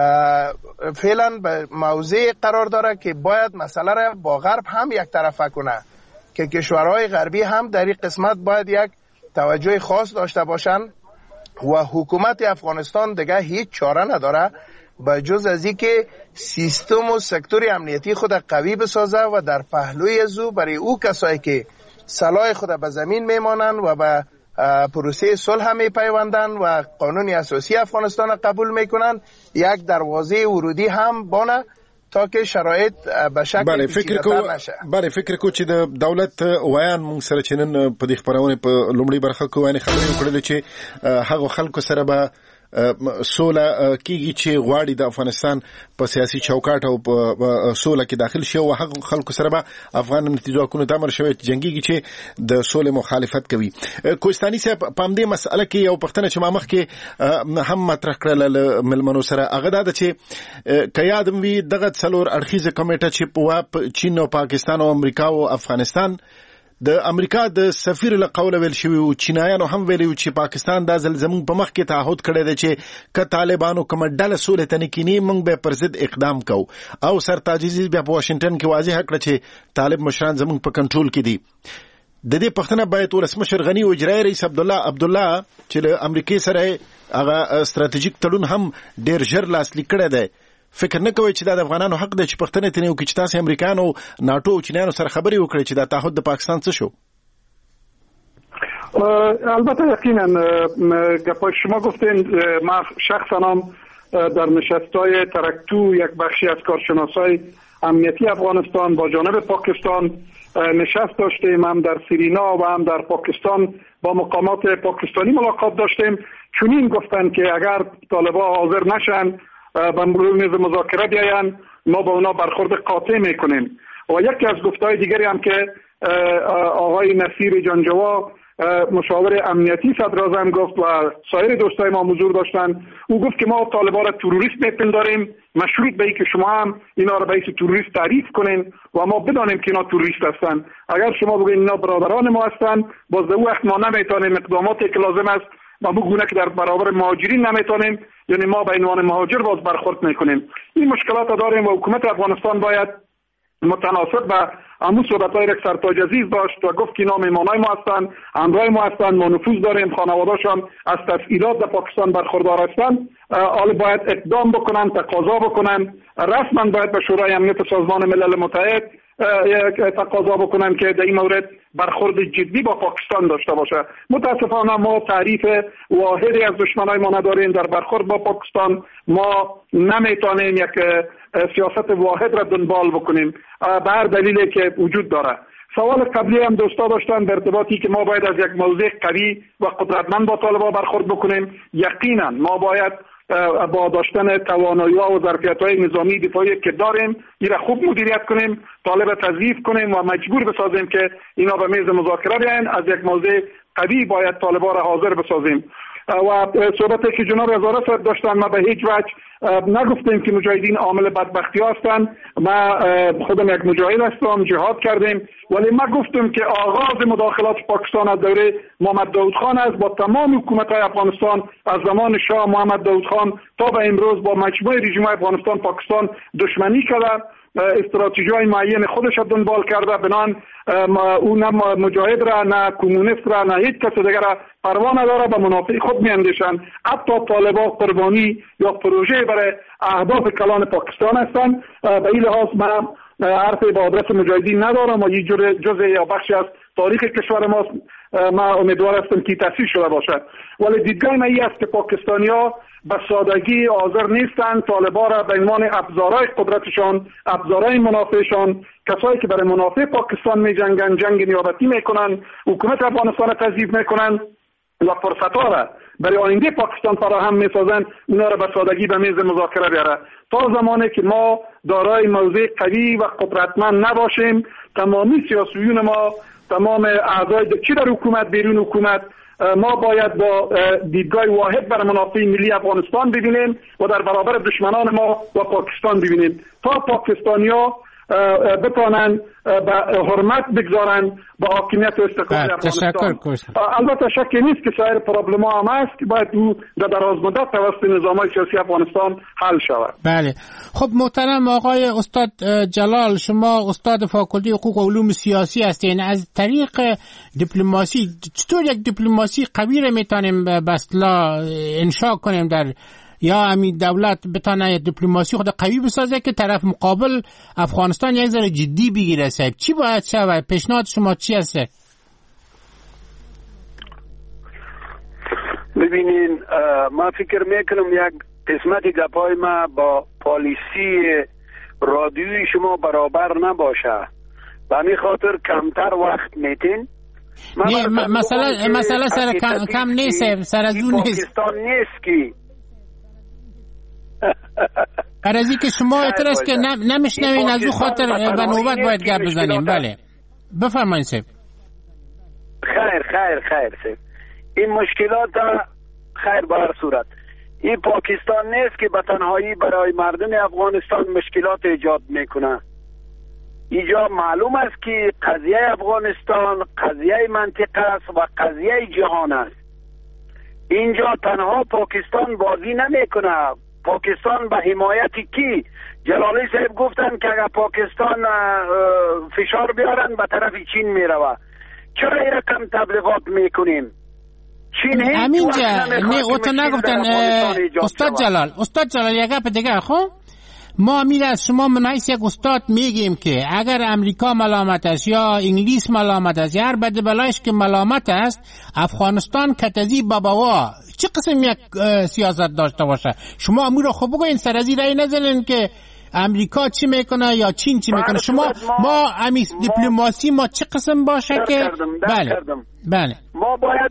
فعلا به موضع قرار داره که باید مسئله را با غرب هم یک طرفه کنه، که کشورهای غربی هم در این قسمت باید یک توجه خاص داشته باشن و حکومت افغانستان دیگه هیچ چاره نداره به جز از این که سیستم و سکتور امنیتی خود قوی بسازه و در پهلوی ازو برای او کسایی که سلاح خود به زمین میمانند و به پروسه صلح میپیوندن و قانون اساسی افغانستان قبول میکنن یک دروازه ورودی هم بانه تا که شرایط به شکل پیچیده‌تر نشه. بله فکر کو چې د دولت وایان مونږ سره چنن په دې خبرونه په لومړی برخه کې وایي خبرې وکړلې چې هغه خلکو سره به سوله کیږي چې غواړي د افغانستان په سیاسي چوکاټ او په سوله کې داخل شي او هغه خلکو سره به افغان نتیجه کو د امر شوی جنگي چې د سوله مخالفت کوي. کوهستاني صاحب په دې مسأله کې یو پښتنه چې ما مخ کې هم مطرح کړل ملمنو سره هغه دا چې کيادم وی دغه څلور اړخیزه کمیټه چې په چین او پاکستان او امریکا او افغانستان د امریکا د سفیر له قوله ویل شوی او چینایانو هم ویلي چې پاکستان د ځل زمون په مخ کې تعهد کړی دی چې ک طالبانو کوم ډله سولې تنکینی موږ به پر ضد اقدام کوو او سرتاجیزي بیا په واشنگټن کې واضح کړ چې طالب مشران زمون په کنټرول کې دي. د دې پښتنه باید ولسمشر غنی او اجرای رئیس عبد الله عبد الله چې له امریکای سره هغه ستراتیژیک تړون هم ډیر ژر لاسلیک کړی دی. فکر نه کوي چې د افغانانو حق دی چې پښتنه تنه او کې چې تاسو امریکانو ناتو او چینانو سره خبرې وکړي چې دا تعهد د پاکستان څه شو؟ البته یقینا گپای شما گفتین ما شخصا هم در نشستای ترکتو یک بخشی از کارشناسای امنیتی افغانستان با جانب پاکستان نشست داشتیم، هم در سرینا و هم در پاکستان با مقامات پاکستانی ملاقات داشتیم. چنین گفتن که اگر طالبان حاضر نشن به میز مذاکره بیاین ما با اونا برخورد قاطع میکنیم. و یکی از گفتهای دیگری هم که آقای نصیر جانجوا مشاور امنیتی صدر اعظم گفت و سایر دوستای ما حضور داشتن، او گفت که ما طالبان را تروریست میپنداریم مشروط به اینکه شما هم اینا را به اسم تروریست تعریف کنین و ما بدانیم که اینا تروریست هستن. اگر شما بگین اینا برادران ما هستن، باز در وقت ما نمیتونیم اقداماتی که لازم است ما بگونه که در برابر مهاجرین نمیتونیم، یعنی ما به عنوان مهاجر باز برخورد میکنیم. این مشکلات داریم و حکومت افغانستان باید متناسب با همون صحبت‌های یک سرتاج عزیز داشت و گفت که اینا مهمانای ما هستن، همراه ما هستن، ما نفوذ داریم، خانواده‌شان از تسهیلات در پاکستان برخوردار هستن، حالا باید اقدام بکنن، تقاضا بکنن، رسما باید به شورای امنیت سازمان ملل متحد تقاضا بکنن که در این مورد برخورد جدی با پاکستان داشته باشه. متاسفانه ما تعریف واحدی از دشمنای ما نداریم در برخورد با پاکستان. ما نمیتونیم یک سیاست واحد را دنبال بکنیم به هر دلیلی که وجود داره. سوال قبلی هم دوستا داشتن در ارتباطی که ما باید از یک موضع قوی و قدرتمند با طالبان برخورد بکنیم. یقینا ما باید با داشتن توانایی‌ها و ظرفیت‌های نظامی دفاعی که داریم این را خوب مدیریت کنیم، طالب تضعیف کنیم و مجبور بسازیم که اینا به میز مذاکره بیاین. از یک موضع قوی باید طالبان را حاضر بسازیم. و صحبتی که جناب هزاره صاحب داشتن ما به هیچ وجه نگفتیم که مجاهدین عامل بدبختی هستند. ما خودم یک مجاهد هستم، جهاد کردیم، ولی ما گفتم که آغاز مداخلات پاکستان از دوره محمد داود خان است. با تمام حکومت‌های افغانستان از زمان شاه محمد داود خان تا به امروز با مجموعه رژیم‌های افغانستان پاکستان دشمنی کرده استراتژی‌های معین خودش را دنبال کرده، بنان او نه مجاهد را نه کمونیست را نه هیچ کس دیگر را پروا نداره، به منافع خود میاندیشند. حتی طالبان قربانی یا پروژه برای اهداف کلان پاکستان هستند. به این لحاظ من حرفی با آدرس مجاهدین ندارم و یک جزء یا بخشی از تاریخ کشور ماست. ما امیدوار هستم که تصحیح شده باشد. ولی دیدگاه من این است که پاکستانی‌ها به سادگی حاضر نیستند طالبان را به عنوان ابزارهای قدرتشان، ابزارهای منافعشان، کسایی که برای منافع پاکستان می جنگن، جنگ نیابتی میکنن، حکومت افغانستان را تضعیف میکنن و فرصت‌ها را برای آینده پاکستان فراهم میسازند، اونا را به سادگی به میز مذاکره بیاره. تا زمانی که ما دارای موضع قوی و قدرتمند نباشیم، تمامی سیاسیون ما، تمام اعضای چی در حکومت بیرون حکومت، ما باید با دیدگاه واحد بر منافع ملی افغانستان ببینیم و در برابر دشمنان ما و پاکستان ببینیم تا پاکستانیا بتوانند به حرمت بگذارند به حاکمیت و استقلال افغانستان. البته شک نیست که سایر پرابلم ها هم هست که باید او در دراز مدت توسط نظام‌های سیاسی افغانستان حل شود. بله. خب محترم آقای استاد جلال، شما استاد فاکولته حقوق و علوم سیاسی هستین. از طریق دیپلماسی چطور یک دیپلماسی قوی را میتونیم به اصطلاح انشا کنیم در یا امید دولت بتانه دیپلماسی خود قوی بسازه که طرف مقابل افغانستان یک ذره جدی بگیره؟ صاحب چی باید شود؟ پیشنهاد شما چی هسته؟ ببینین ما فکر میکنم یک قسمت گپای ما با پالیسی رادیوی شما برابر نباشه، به همین خاطر کمتر وقت میتین. نه مثلا مثلا سر کم, کم نیست، سر از اون نیست، پاکستان نیست که برازی که شما اعتراض که نمیشنوین، از اون خاطر به نوبت باید گپ بزنیم. بله بفرمایید سیب. خیر خیر خیر سیب. این مشکلات خیر به هر صورت این پاکستان نیست که به تنهایی برای مردم افغانستان مشکلات ایجاد میکنه. اینجا معلوم است که قضیه افغانستان قضیه منطقه است و قضیه جهان است. اینجا تنها پاکستان بازی نمیکنه. پاکستان به حمایت کی؟ جلالی صاحب گفتن که اگر پاکستان فشار بیارن به طرف چین میروه. چرا این رقم تبلیغات میکنیم؟ چین همینجا نه او تو نگفتن استاد جلال. استاد جلال یک گپ دیگه خب ما میره از شما منایس یک استاد میگیم که اگر امریکا ملامت است یا انگلیس ملامت است یا هر بد بلایش که ملامت است، افغانستان کتزی باباوا چه قسم یک سیاست داشته باشه؟ شما امور رو خوب بگوین، سر از این رای نزنین که امریکا چی میکنه یا چین چی میکنه. شما ما امی دیپلماسی ما چه قسم باشه که بله بله ما باید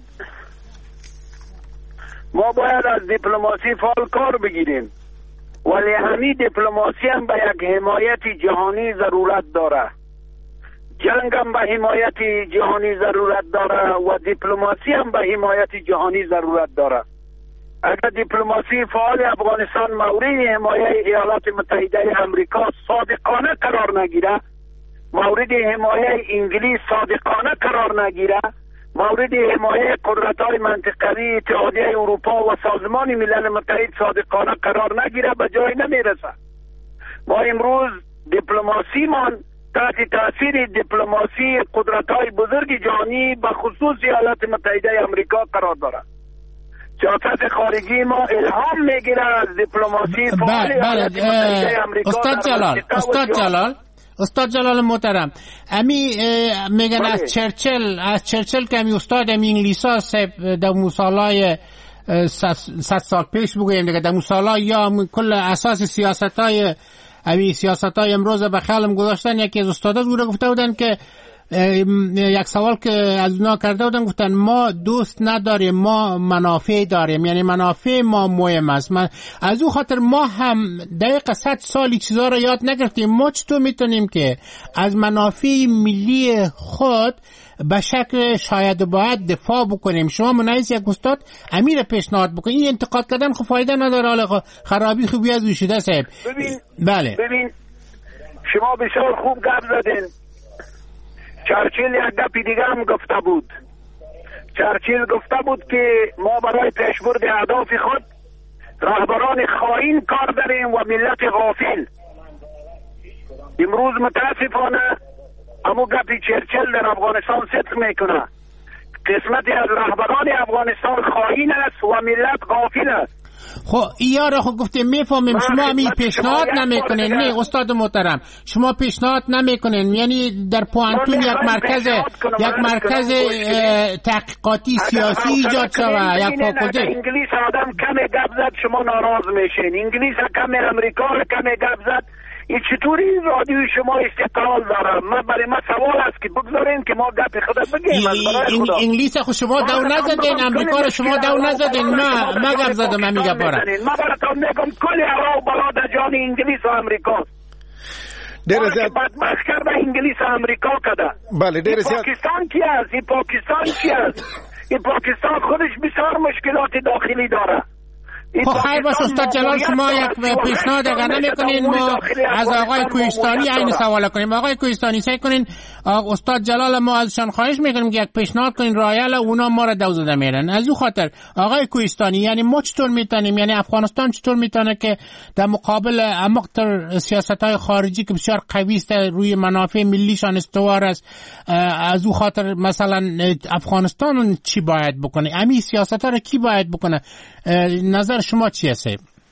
ما باید از دیپلماسی فعال کار بگیریم، ولی همین دیپلماسی هم به یک حمایت جهانی ضرورت داره. جنگ هم به حمایت جهانی ضرورت داره و دیپلماسی هم به حمایت جهانی ضرورت داره. اگر دیپلماسی فعال افغانستان مورد حمایت ایالات متحده آمریکا صادقانه قرار نگیره، مورد حمایت انگلیس صادقانه قرار نگیره، مورد حمایت قدرت‌های منطقوی اتحادیه اروپا و سازمان ملل متحد صادقانه قرار نگیره به جای نمیرسه. ما امروز دیپلماسی من تحت تاثیر دیپلماسی قدرت‌های بزرگ جهانی به خصوص ایالات متحده آمریکا قرار داره. سیاست خارجی ما الهام میگیره از دیپلماسی فعال ایالات متحده آمریکا. استاد جلال استاد جلال استاد جلال محترم، امی میگن بله. از چرچل از چرچل که امی استاد امی انگلیسا در موسالای صد سال پیش بگویم دیگه، در موسالای یا کل اساس سیاست های امی سیاست های امروز به خیالم گذاشتن. یکی از استادا گوره گفته بودن که یک سوال که از اونا کرده بودن، گفتن ما دوست نداریم، ما منافع داریم، یعنی منافع ما مهم است. من از او خاطر ما هم دقیقا صد سالی چیزا رو یاد نگرفتیم. ما چطور میتونیم که از منافع ملی خود به شکل شاید باید دفاع بکنیم؟ شما منایز یک استاد امیر پیشنهاد بکنید. این انتقاد کردن خب فایده نداره، حالا خرابی خوبی از وشیده صاحب. ببین بله ببین شما بسیار خوب گپ زدین. چرچیل یک گپی دیگه هم گفته بود. چرچیل گفته بود که ما برای پیشبرد اهداف خود رهبران خائن کار داریم و ملت غافل. امروز متاسفانه همو گپی چرچل در افغانستان صدق میکنه. قسمتی از رهبران افغانستان خائن است و ملت غافل است. خب ایارا خب گفتیم میفهمیم شما می پیشنهاد نمیکنین. نه استاد محترم شما پیشنهاد نمیکنین، یعنی در پوانتون یک مرکز یک مرکز تحقیقاتی سیاسی ایجاد شود، یک فاکولته. انگلیس آدم کم گپ زد شما ناراض میشین، انگلیس کم امریکا کم گپ زد. این چطوری رادیو شما استقلال داره؟ من برای ما سوال است که بگذارین که ما گپ خدا بگیم. انگلیس خو شما دو نزدین، امریکا رو شما دو نزدین. ما ما گپ زدم من میگم باره ما براتون میگم کلی عراق بالا در جان انگلیس و امریکا. دیر زیاد بدبخت کرده انگلیس و امریکا کده. بله دیر زیاد پاکستان کی است؟ این پاکستان کی است؟ این پاکستان خودش بسیار مشکلات داخلی داره. خب خیر باش استاد جلال، شما یک پیشنهاد اگر نمیکنین ما از آقای کوهستانی این سوال کنیم. آقای کوهستانی سعی کنین استاد جلال ما ازشان خواهش میکنیم که یک پیشنهاد کنین، رایل اونا ما را دوزده میرن. از او خاطر آقای کوهستانی یعنی ما چطور میتونیم، یعنی افغانستان چطور میتونه که در مقابل عمق‌تر سیاست‌های خارجی که بسیار قوی است روی منافع ملیشان استوار است، از او خاطر مثلا افغانستان چی باید بکنه؟ امی سیاست‌ها را کی باید بکنه؟ نظر شما چی هست؟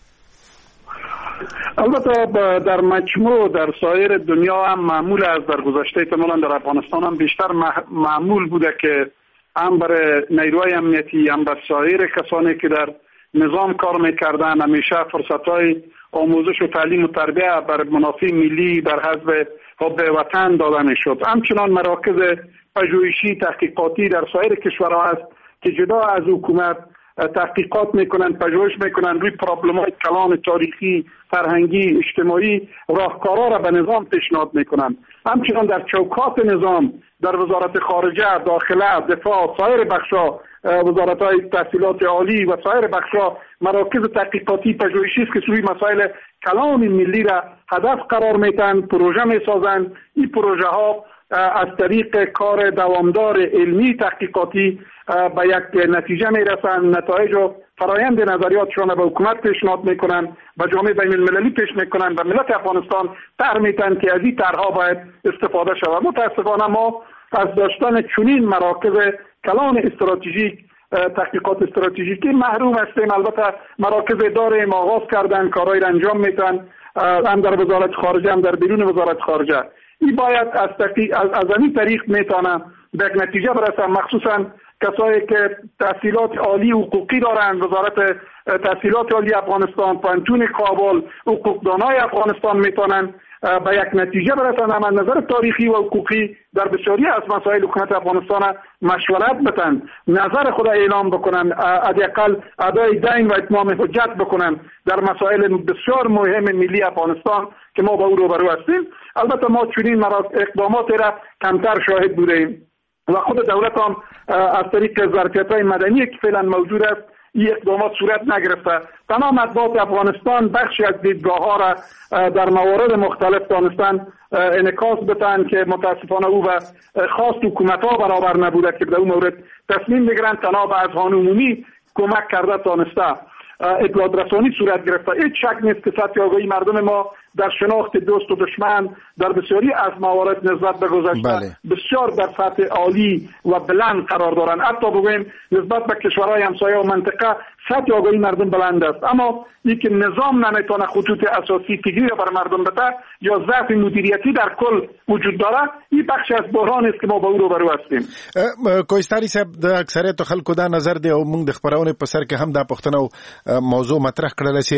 البته در مجموع در سایر دنیا هم معمول است، در گذشته احتمالاً در افغانستان هم بیشتر معمول بوده که هم برای نیروهای امنیتی هم بر سایر کسانی که در نظام کار میکردن همیشه فرصت‌های آموزش و تعلیم و تربیت بر منافع ملی بر حسب حب وطن داده میشد. همچنان مراکز پژوهشی تحقیقاتی در سایر کشورها است که جدا از حکومت تحقیقات میکنن، پژوهش میکنن روی پرابلم‌های کلان تاریخی، فرهنگی، اجتماعی، راهکارها را به نظام پیشنهاد میکنن. همچنان در چوکات نظام در وزارت خارجه، داخله، دفاع، سایر بخشا، وزارت‌های تحصیلات عالی و سایر بخشا مراکز تحقیقاتی پژوهشی است که سوی مسائل کلان ملی را هدف قرار میدن، پروژه میسازن. این پروژه ها از طریق کار دوامدار علمی تحقیقاتی به یک نتیجه میرسن، نتایج و فرایند نظریاتشان به حکومت پیشنهاد میکنن، به جامعه بین المللی پیش میکنن، به ملت افغانستان طرح میدن که از این طرحها باید استفاده شود. متاسفانه ما از داشتن چنین مراکز کلان استراتژیک، تحقیقات استراتژیکی محروم هستیم. البته مراکز داریم، آغاز کردن، کارهای را انجام میدن، هم در وزارت خارجه هم در بیرون وزارت خارجه. این باید از از, از این طریق میتونه به یک نتیجه برسن، مخصوصا کسایی که تحصیلات عالی حقوقی دارند. وزارت تحصیلات عالی افغانستان، پانتون کابل، حقوقدانای افغانستان میتونن به یک نتیجه برسن، هم از نظر تاریخی و حقوقی در بسیاری از مسائل حکومت افغانستان مشورت بتن، نظر خود اعلام بکنن، حداقل ادای دین و اتمام حجت بکنن در مسائل بسیار مهم ملی افغانستان که ما با او روبرو هستیم. البته ما چنین اقدامات را کمتر شاهد بودیم و خود دولت هم از طریق ظرفیت‌های مدنی که فعلا موجود است این اقدامات صورت نگرفته. تمام مطبوعات افغانستان بخشی از دیدگاه‌ها را در موارد مختلف دانستن انعکاس بدن که متاسفانه او به خواست حکومت‌ها برابر نبوده که در اون مورد تصمیم بگیرن. تنها به اذهان عمومی کمک کرده تانسته اطلاعات رسانی صورت گرفته. هیچ شک نیست که سطح آگاهی مردم ما در شناخت دوست و دشمن در بسیاری از موارد نسبت به گذشته بله. بسیار در سطح عالی و بلند قرار دارند. حتی بگویم نسبت به کشورهای همسایه و منطقه سطح آگاهی مردم بلند است، اما اینکه نظام نمیتونه خطوط اساسی فکری را بر مردم بده یا ضعف مدیریتی در کل وجود داره، این بخش از بحران است که ما با او روبرو هستیم. کوهستانی صاحب د اکثریت خلکو دا نظر دی او موږ د خبرونه په سر کې هم دا پښتنو موضوع مطرح کړل چې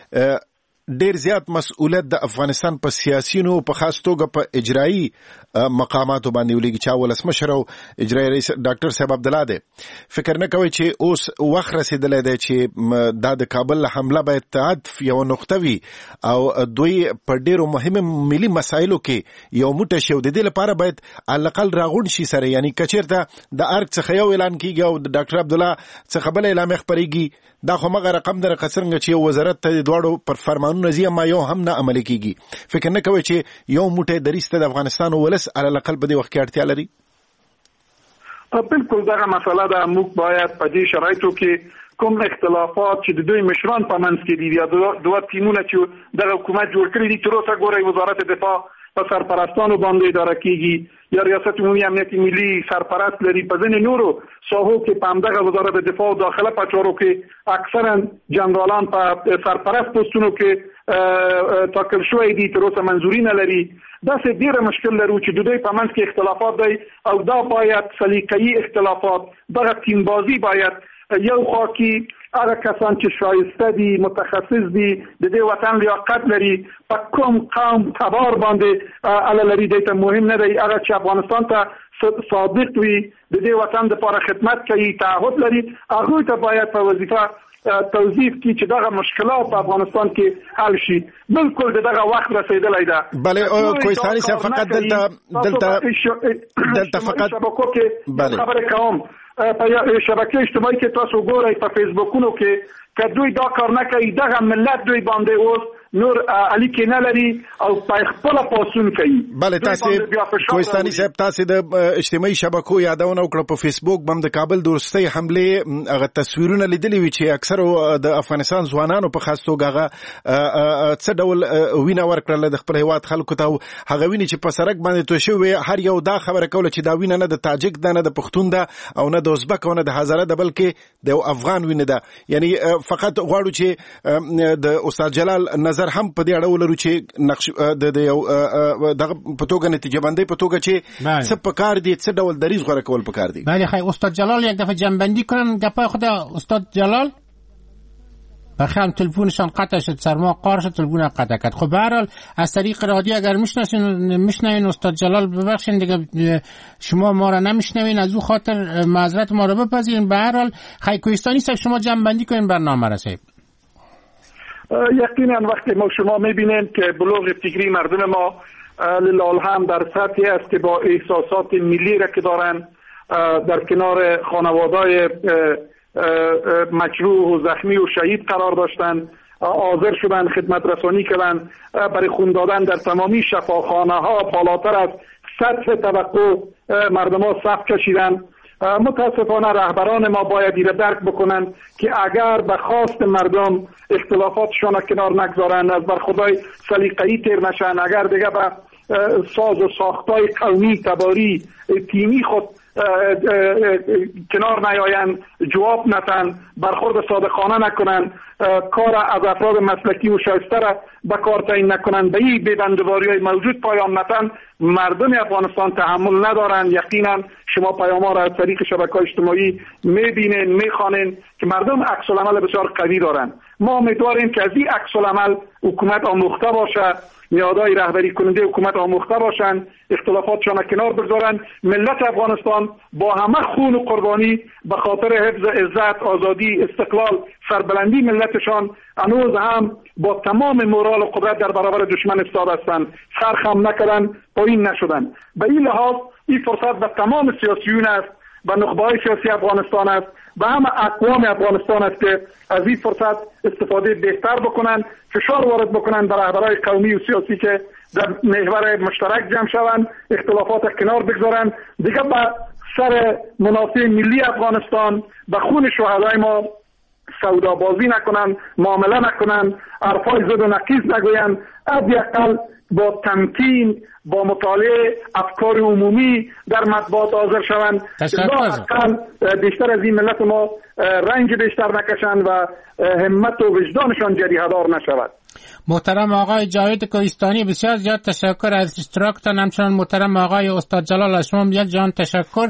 ډیر زیات مسؤلیت د افغانستان په سیاسيونو په خاص توګه په اجرایی مقاماتو باندې ولګي چې ولسمشر او اجرایی رئیس ډاکټر صاحب عبد الله دی. فکر نه کوي چې اوس وخت رسیدلی دی چې دا د کابل حمله باید تعدف یو نقطه وي او دوی په ډیرو مهمه ملي مسایلو کې یو موټی شي او د دې لپاره باید علقل راغون شي سره، یعنی کچیرته د ارګ څخه یو اعلان کیږي او د ډاکټر عبد الله څخه بل اعلان خبريږي، دا خو مغه رقم در قصرنګ چې وزارت ته دواړو پر فرمانونه زی ما یو هم نه عملي کیږي. فکر نه کوي چې یو موټی دریسته د افغانستان ولس علی الاقل په دې وخت کې اړتیا لري. بالکل دغه مسله ده. موږ باید په دې شرایطو کې کوم اختلافات چې د دوی مشران په منځ کې دي یا دوه ټیمونه چې دغه حکومت جوړ کړی دي، تر اوسه ګورئ وزارت دفاع په سرپرستانو باندې اداره کیږي یا ریاست عمومي امنیت ملی سرپرست لري. په ځینې نورو ساحو کې په همدغه وزارت دفاع او داخله په چارو کې اکثرا جنرالان په سرپرست پوستونو کې ټاکل شوی دي، تر اوسه منظوري نه لري. داسې ډېره مشکل لرو چې د دوی په منځ کې اختلافات دی او دا باید سلیقه‌ایي اختلافات، دغه ټیم بازی باید یو خوا کې هغه کسان چې شایسته دي، متخصص دي، د دې وطن لیاقت لري، په کوم قوم تبار باندې اله لري، دی ته مهم نه دی. هغه چې افغانستان ته صادق وي، د دې وطن لپاره خدمت کوي، تعهد لري، هغوی ته باید په وظیفه توظیف کی چې دغه مشکلات په افغانستان کې حل شي. بالکل دغه وخت رسیدلی ده. بله کوهستاني صاحب فقط دلته دلته دلته فقط شبکو کې خبرې کوم په شبکې اجتماعي کې تاسو ګورئ په فیسبوکونو کې که دوی دا کار نه کوي، دغه ملت دوی باندې اوس نور اړیکې نه لري او په خپله پاڅون کوي. بله تاسې کوهستاني صاحب تاسې د اجتماعي شبکو یادونه وکړه، په فیسبوک به هم د کابل د وروستۍ حملې هغه تصویرونه لیدلي وي چې اکثرو د افغانستان ځوانانو په خاص توګه هغه څه ډول وینه ورکړله د خپل هېواد خلکو ته، هغه وینې چې په سړک باندې توی شوې، هر یو دا خبره کوله چې دا وینه نه د تاجک ده، نه د پښتون ده، او نه د ازبک او نه د هزاره ده، بلکې د یو افغان وینه ده. یعنی فقط غواړو چې د استاد جلال نظر هم په دې اړه ولرو چې نقش د یو دغه په توګه نتیجه بندۍ په توګه چې څه پکار دي، څه ډول دریځ غوره کول پکار دي. بله خیر استاد جلال یک دفعه جنبندی کنن گپای خود استاد جلال. بخیام تلفونشان قطع شد، سرما قار شد، تلفون قطع کرد. خب به هر حال از طریق رادیو اگر میشناسین میشنوین استاد جلال ببخشید دیگه شما ما را نمیشنوین، از او خاطر معذرت ما را بپذیرین. به هر حال خیر کوهستانی صاحب شما جنبندی کنین برنامه را صاحب. یقینا وقتی ما شما میبینیم که بلوغ فکری مردم ما للال هم در سطحی است که با احساسات ملی را که دارن در کنار خانواده‌های مجروح و زخمی و شهید قرار داشتن، حاضر شدن خدمت رسانی کردن برای خون دادن در تمامی شفاخانه ها، بالاتر از سطح توقع مردم ها صف کشیدن. متاسفانه رهبران ما باید ایره درک بکنن که اگر به خواست مردم اختلافاتشان کنار نگذارن، از بر خدای سلیقه‌ای تیر نشن، اگر دیگه به ساز و ساختای قومی تباری تیمی خود کنار نیاین، جواب نتن، برخورد صادقانه نکنن، کار از افراد مسلکی و شایسته را به کار تعیین نکنن، به این ببندواری موجود پایان نتن، مردم افغانستان تحمل ندارن. یقینا شما پیام ها را از طریق شبکه‌های اجتماعی میبینین، میخوانین که مردم عکس العمل بسیار قوی دارن. ما امیدواریم که از این عکس العمل حکومت آموخته باشه، نهادهای رهبری کننده حکومت آموخته باشن، اختلافاتشان کنار بگذارن، ملت افغانستان با همه خون و قربانی به خاطر حفظ عزت، آزادی، استقلال، سربلندی ملتشان هنوز هم با تمام مورال و قدرت در برابر دشمن ایستاده هستند، سر خم نکردن، پایین نشدن. به این لحاظ این فرصت به تمام سیاسیون است، به نخبه‌های سیاسی افغانستان است، به همه اقوام افغانستان است که از این فرصت استفاده بهتر بکنن، فشار وارد بکنن بر رهبران قومی و سیاسی که در محور مشترک جمع شوند، اختلافات کنار بگذارن، دیگه به سر منافع ملی افغانستان، به خون شهدای ما سودا بازی نکنن، معامله نکنن، حرفای زد و نقیض نگوین، حداقل با تمکین، با مطالعه افکار عمومی در مطبوعات حاضر شوند، لااقل بیشتر از این ملت ما رنج بیشتر نکشند و همت و وجدانشان جریحه‌دار نشود. محترم آقای جاوید کوهستانی بسیار زیاد تشکر از اشتراکتان. همچنان محترم آقای استاد جلال از شما یک جان تشکر.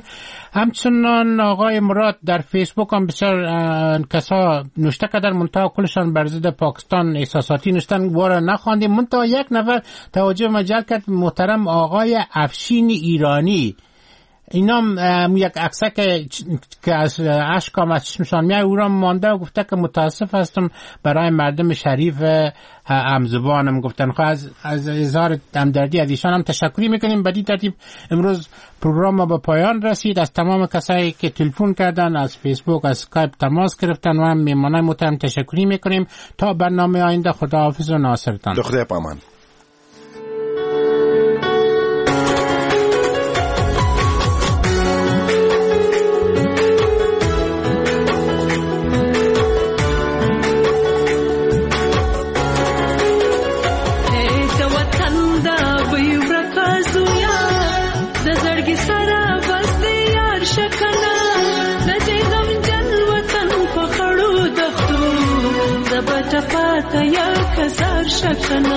همچنان آقای مراد در فیسبوک هم بسیار کسا نوشته کردن، منتها کلشان بر ضد پاکستان احساساتی نوشتن، باره نخواندیم. منتها یک نفر توجه مجال کرد، محترم آقای افشین ایرانی، اینا یک عکسه که که از اشکام از چشمشان میاد او را مانده و گفته که متاسف هستم برای مردم شریف همزبانم. گفتن خب از از اظهار همدردی از ایشان هم تشکری میکنیم. بدی ترتیب امروز پروگرام ما به پایان رسید. از تمام کسایی که تلفن کردن، از فیسبوک، از اسکایپ تماس گرفتن و هم میمانای محترم تشکری میکنیم. تا برنامه آینده خداحافظ و ناصرتان. خدا پامان. وطن دا وی پاتا یا کزار شکنه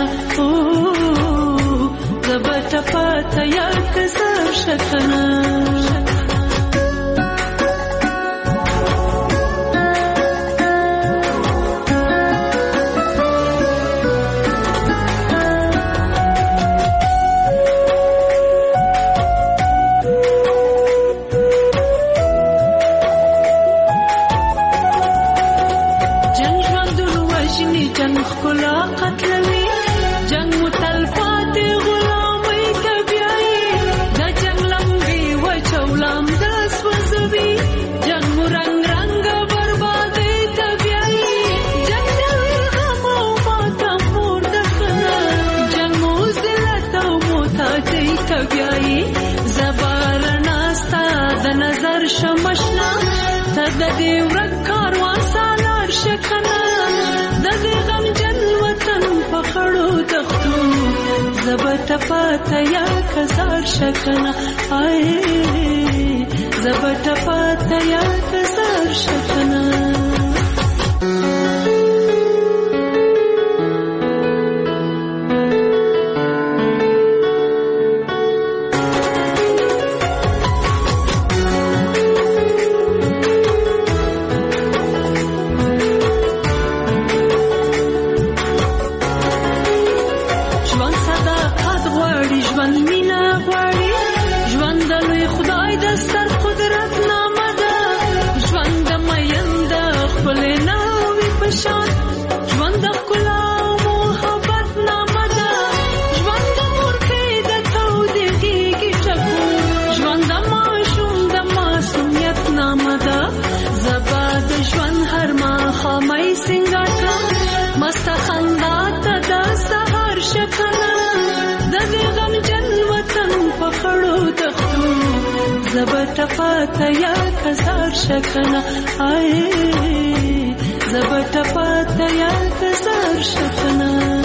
زبت پاتا یا کزار شکنه شمشنا تد دې ورک کاروان سالار شکنه د دې غم جن وطن په خړو دښتو زبت پاته یا کزار شکنه آی زبت پاته یا کزار شکنه زبت پاتا یا کزار شکنه آی زبت پاتا یا کزار شکنه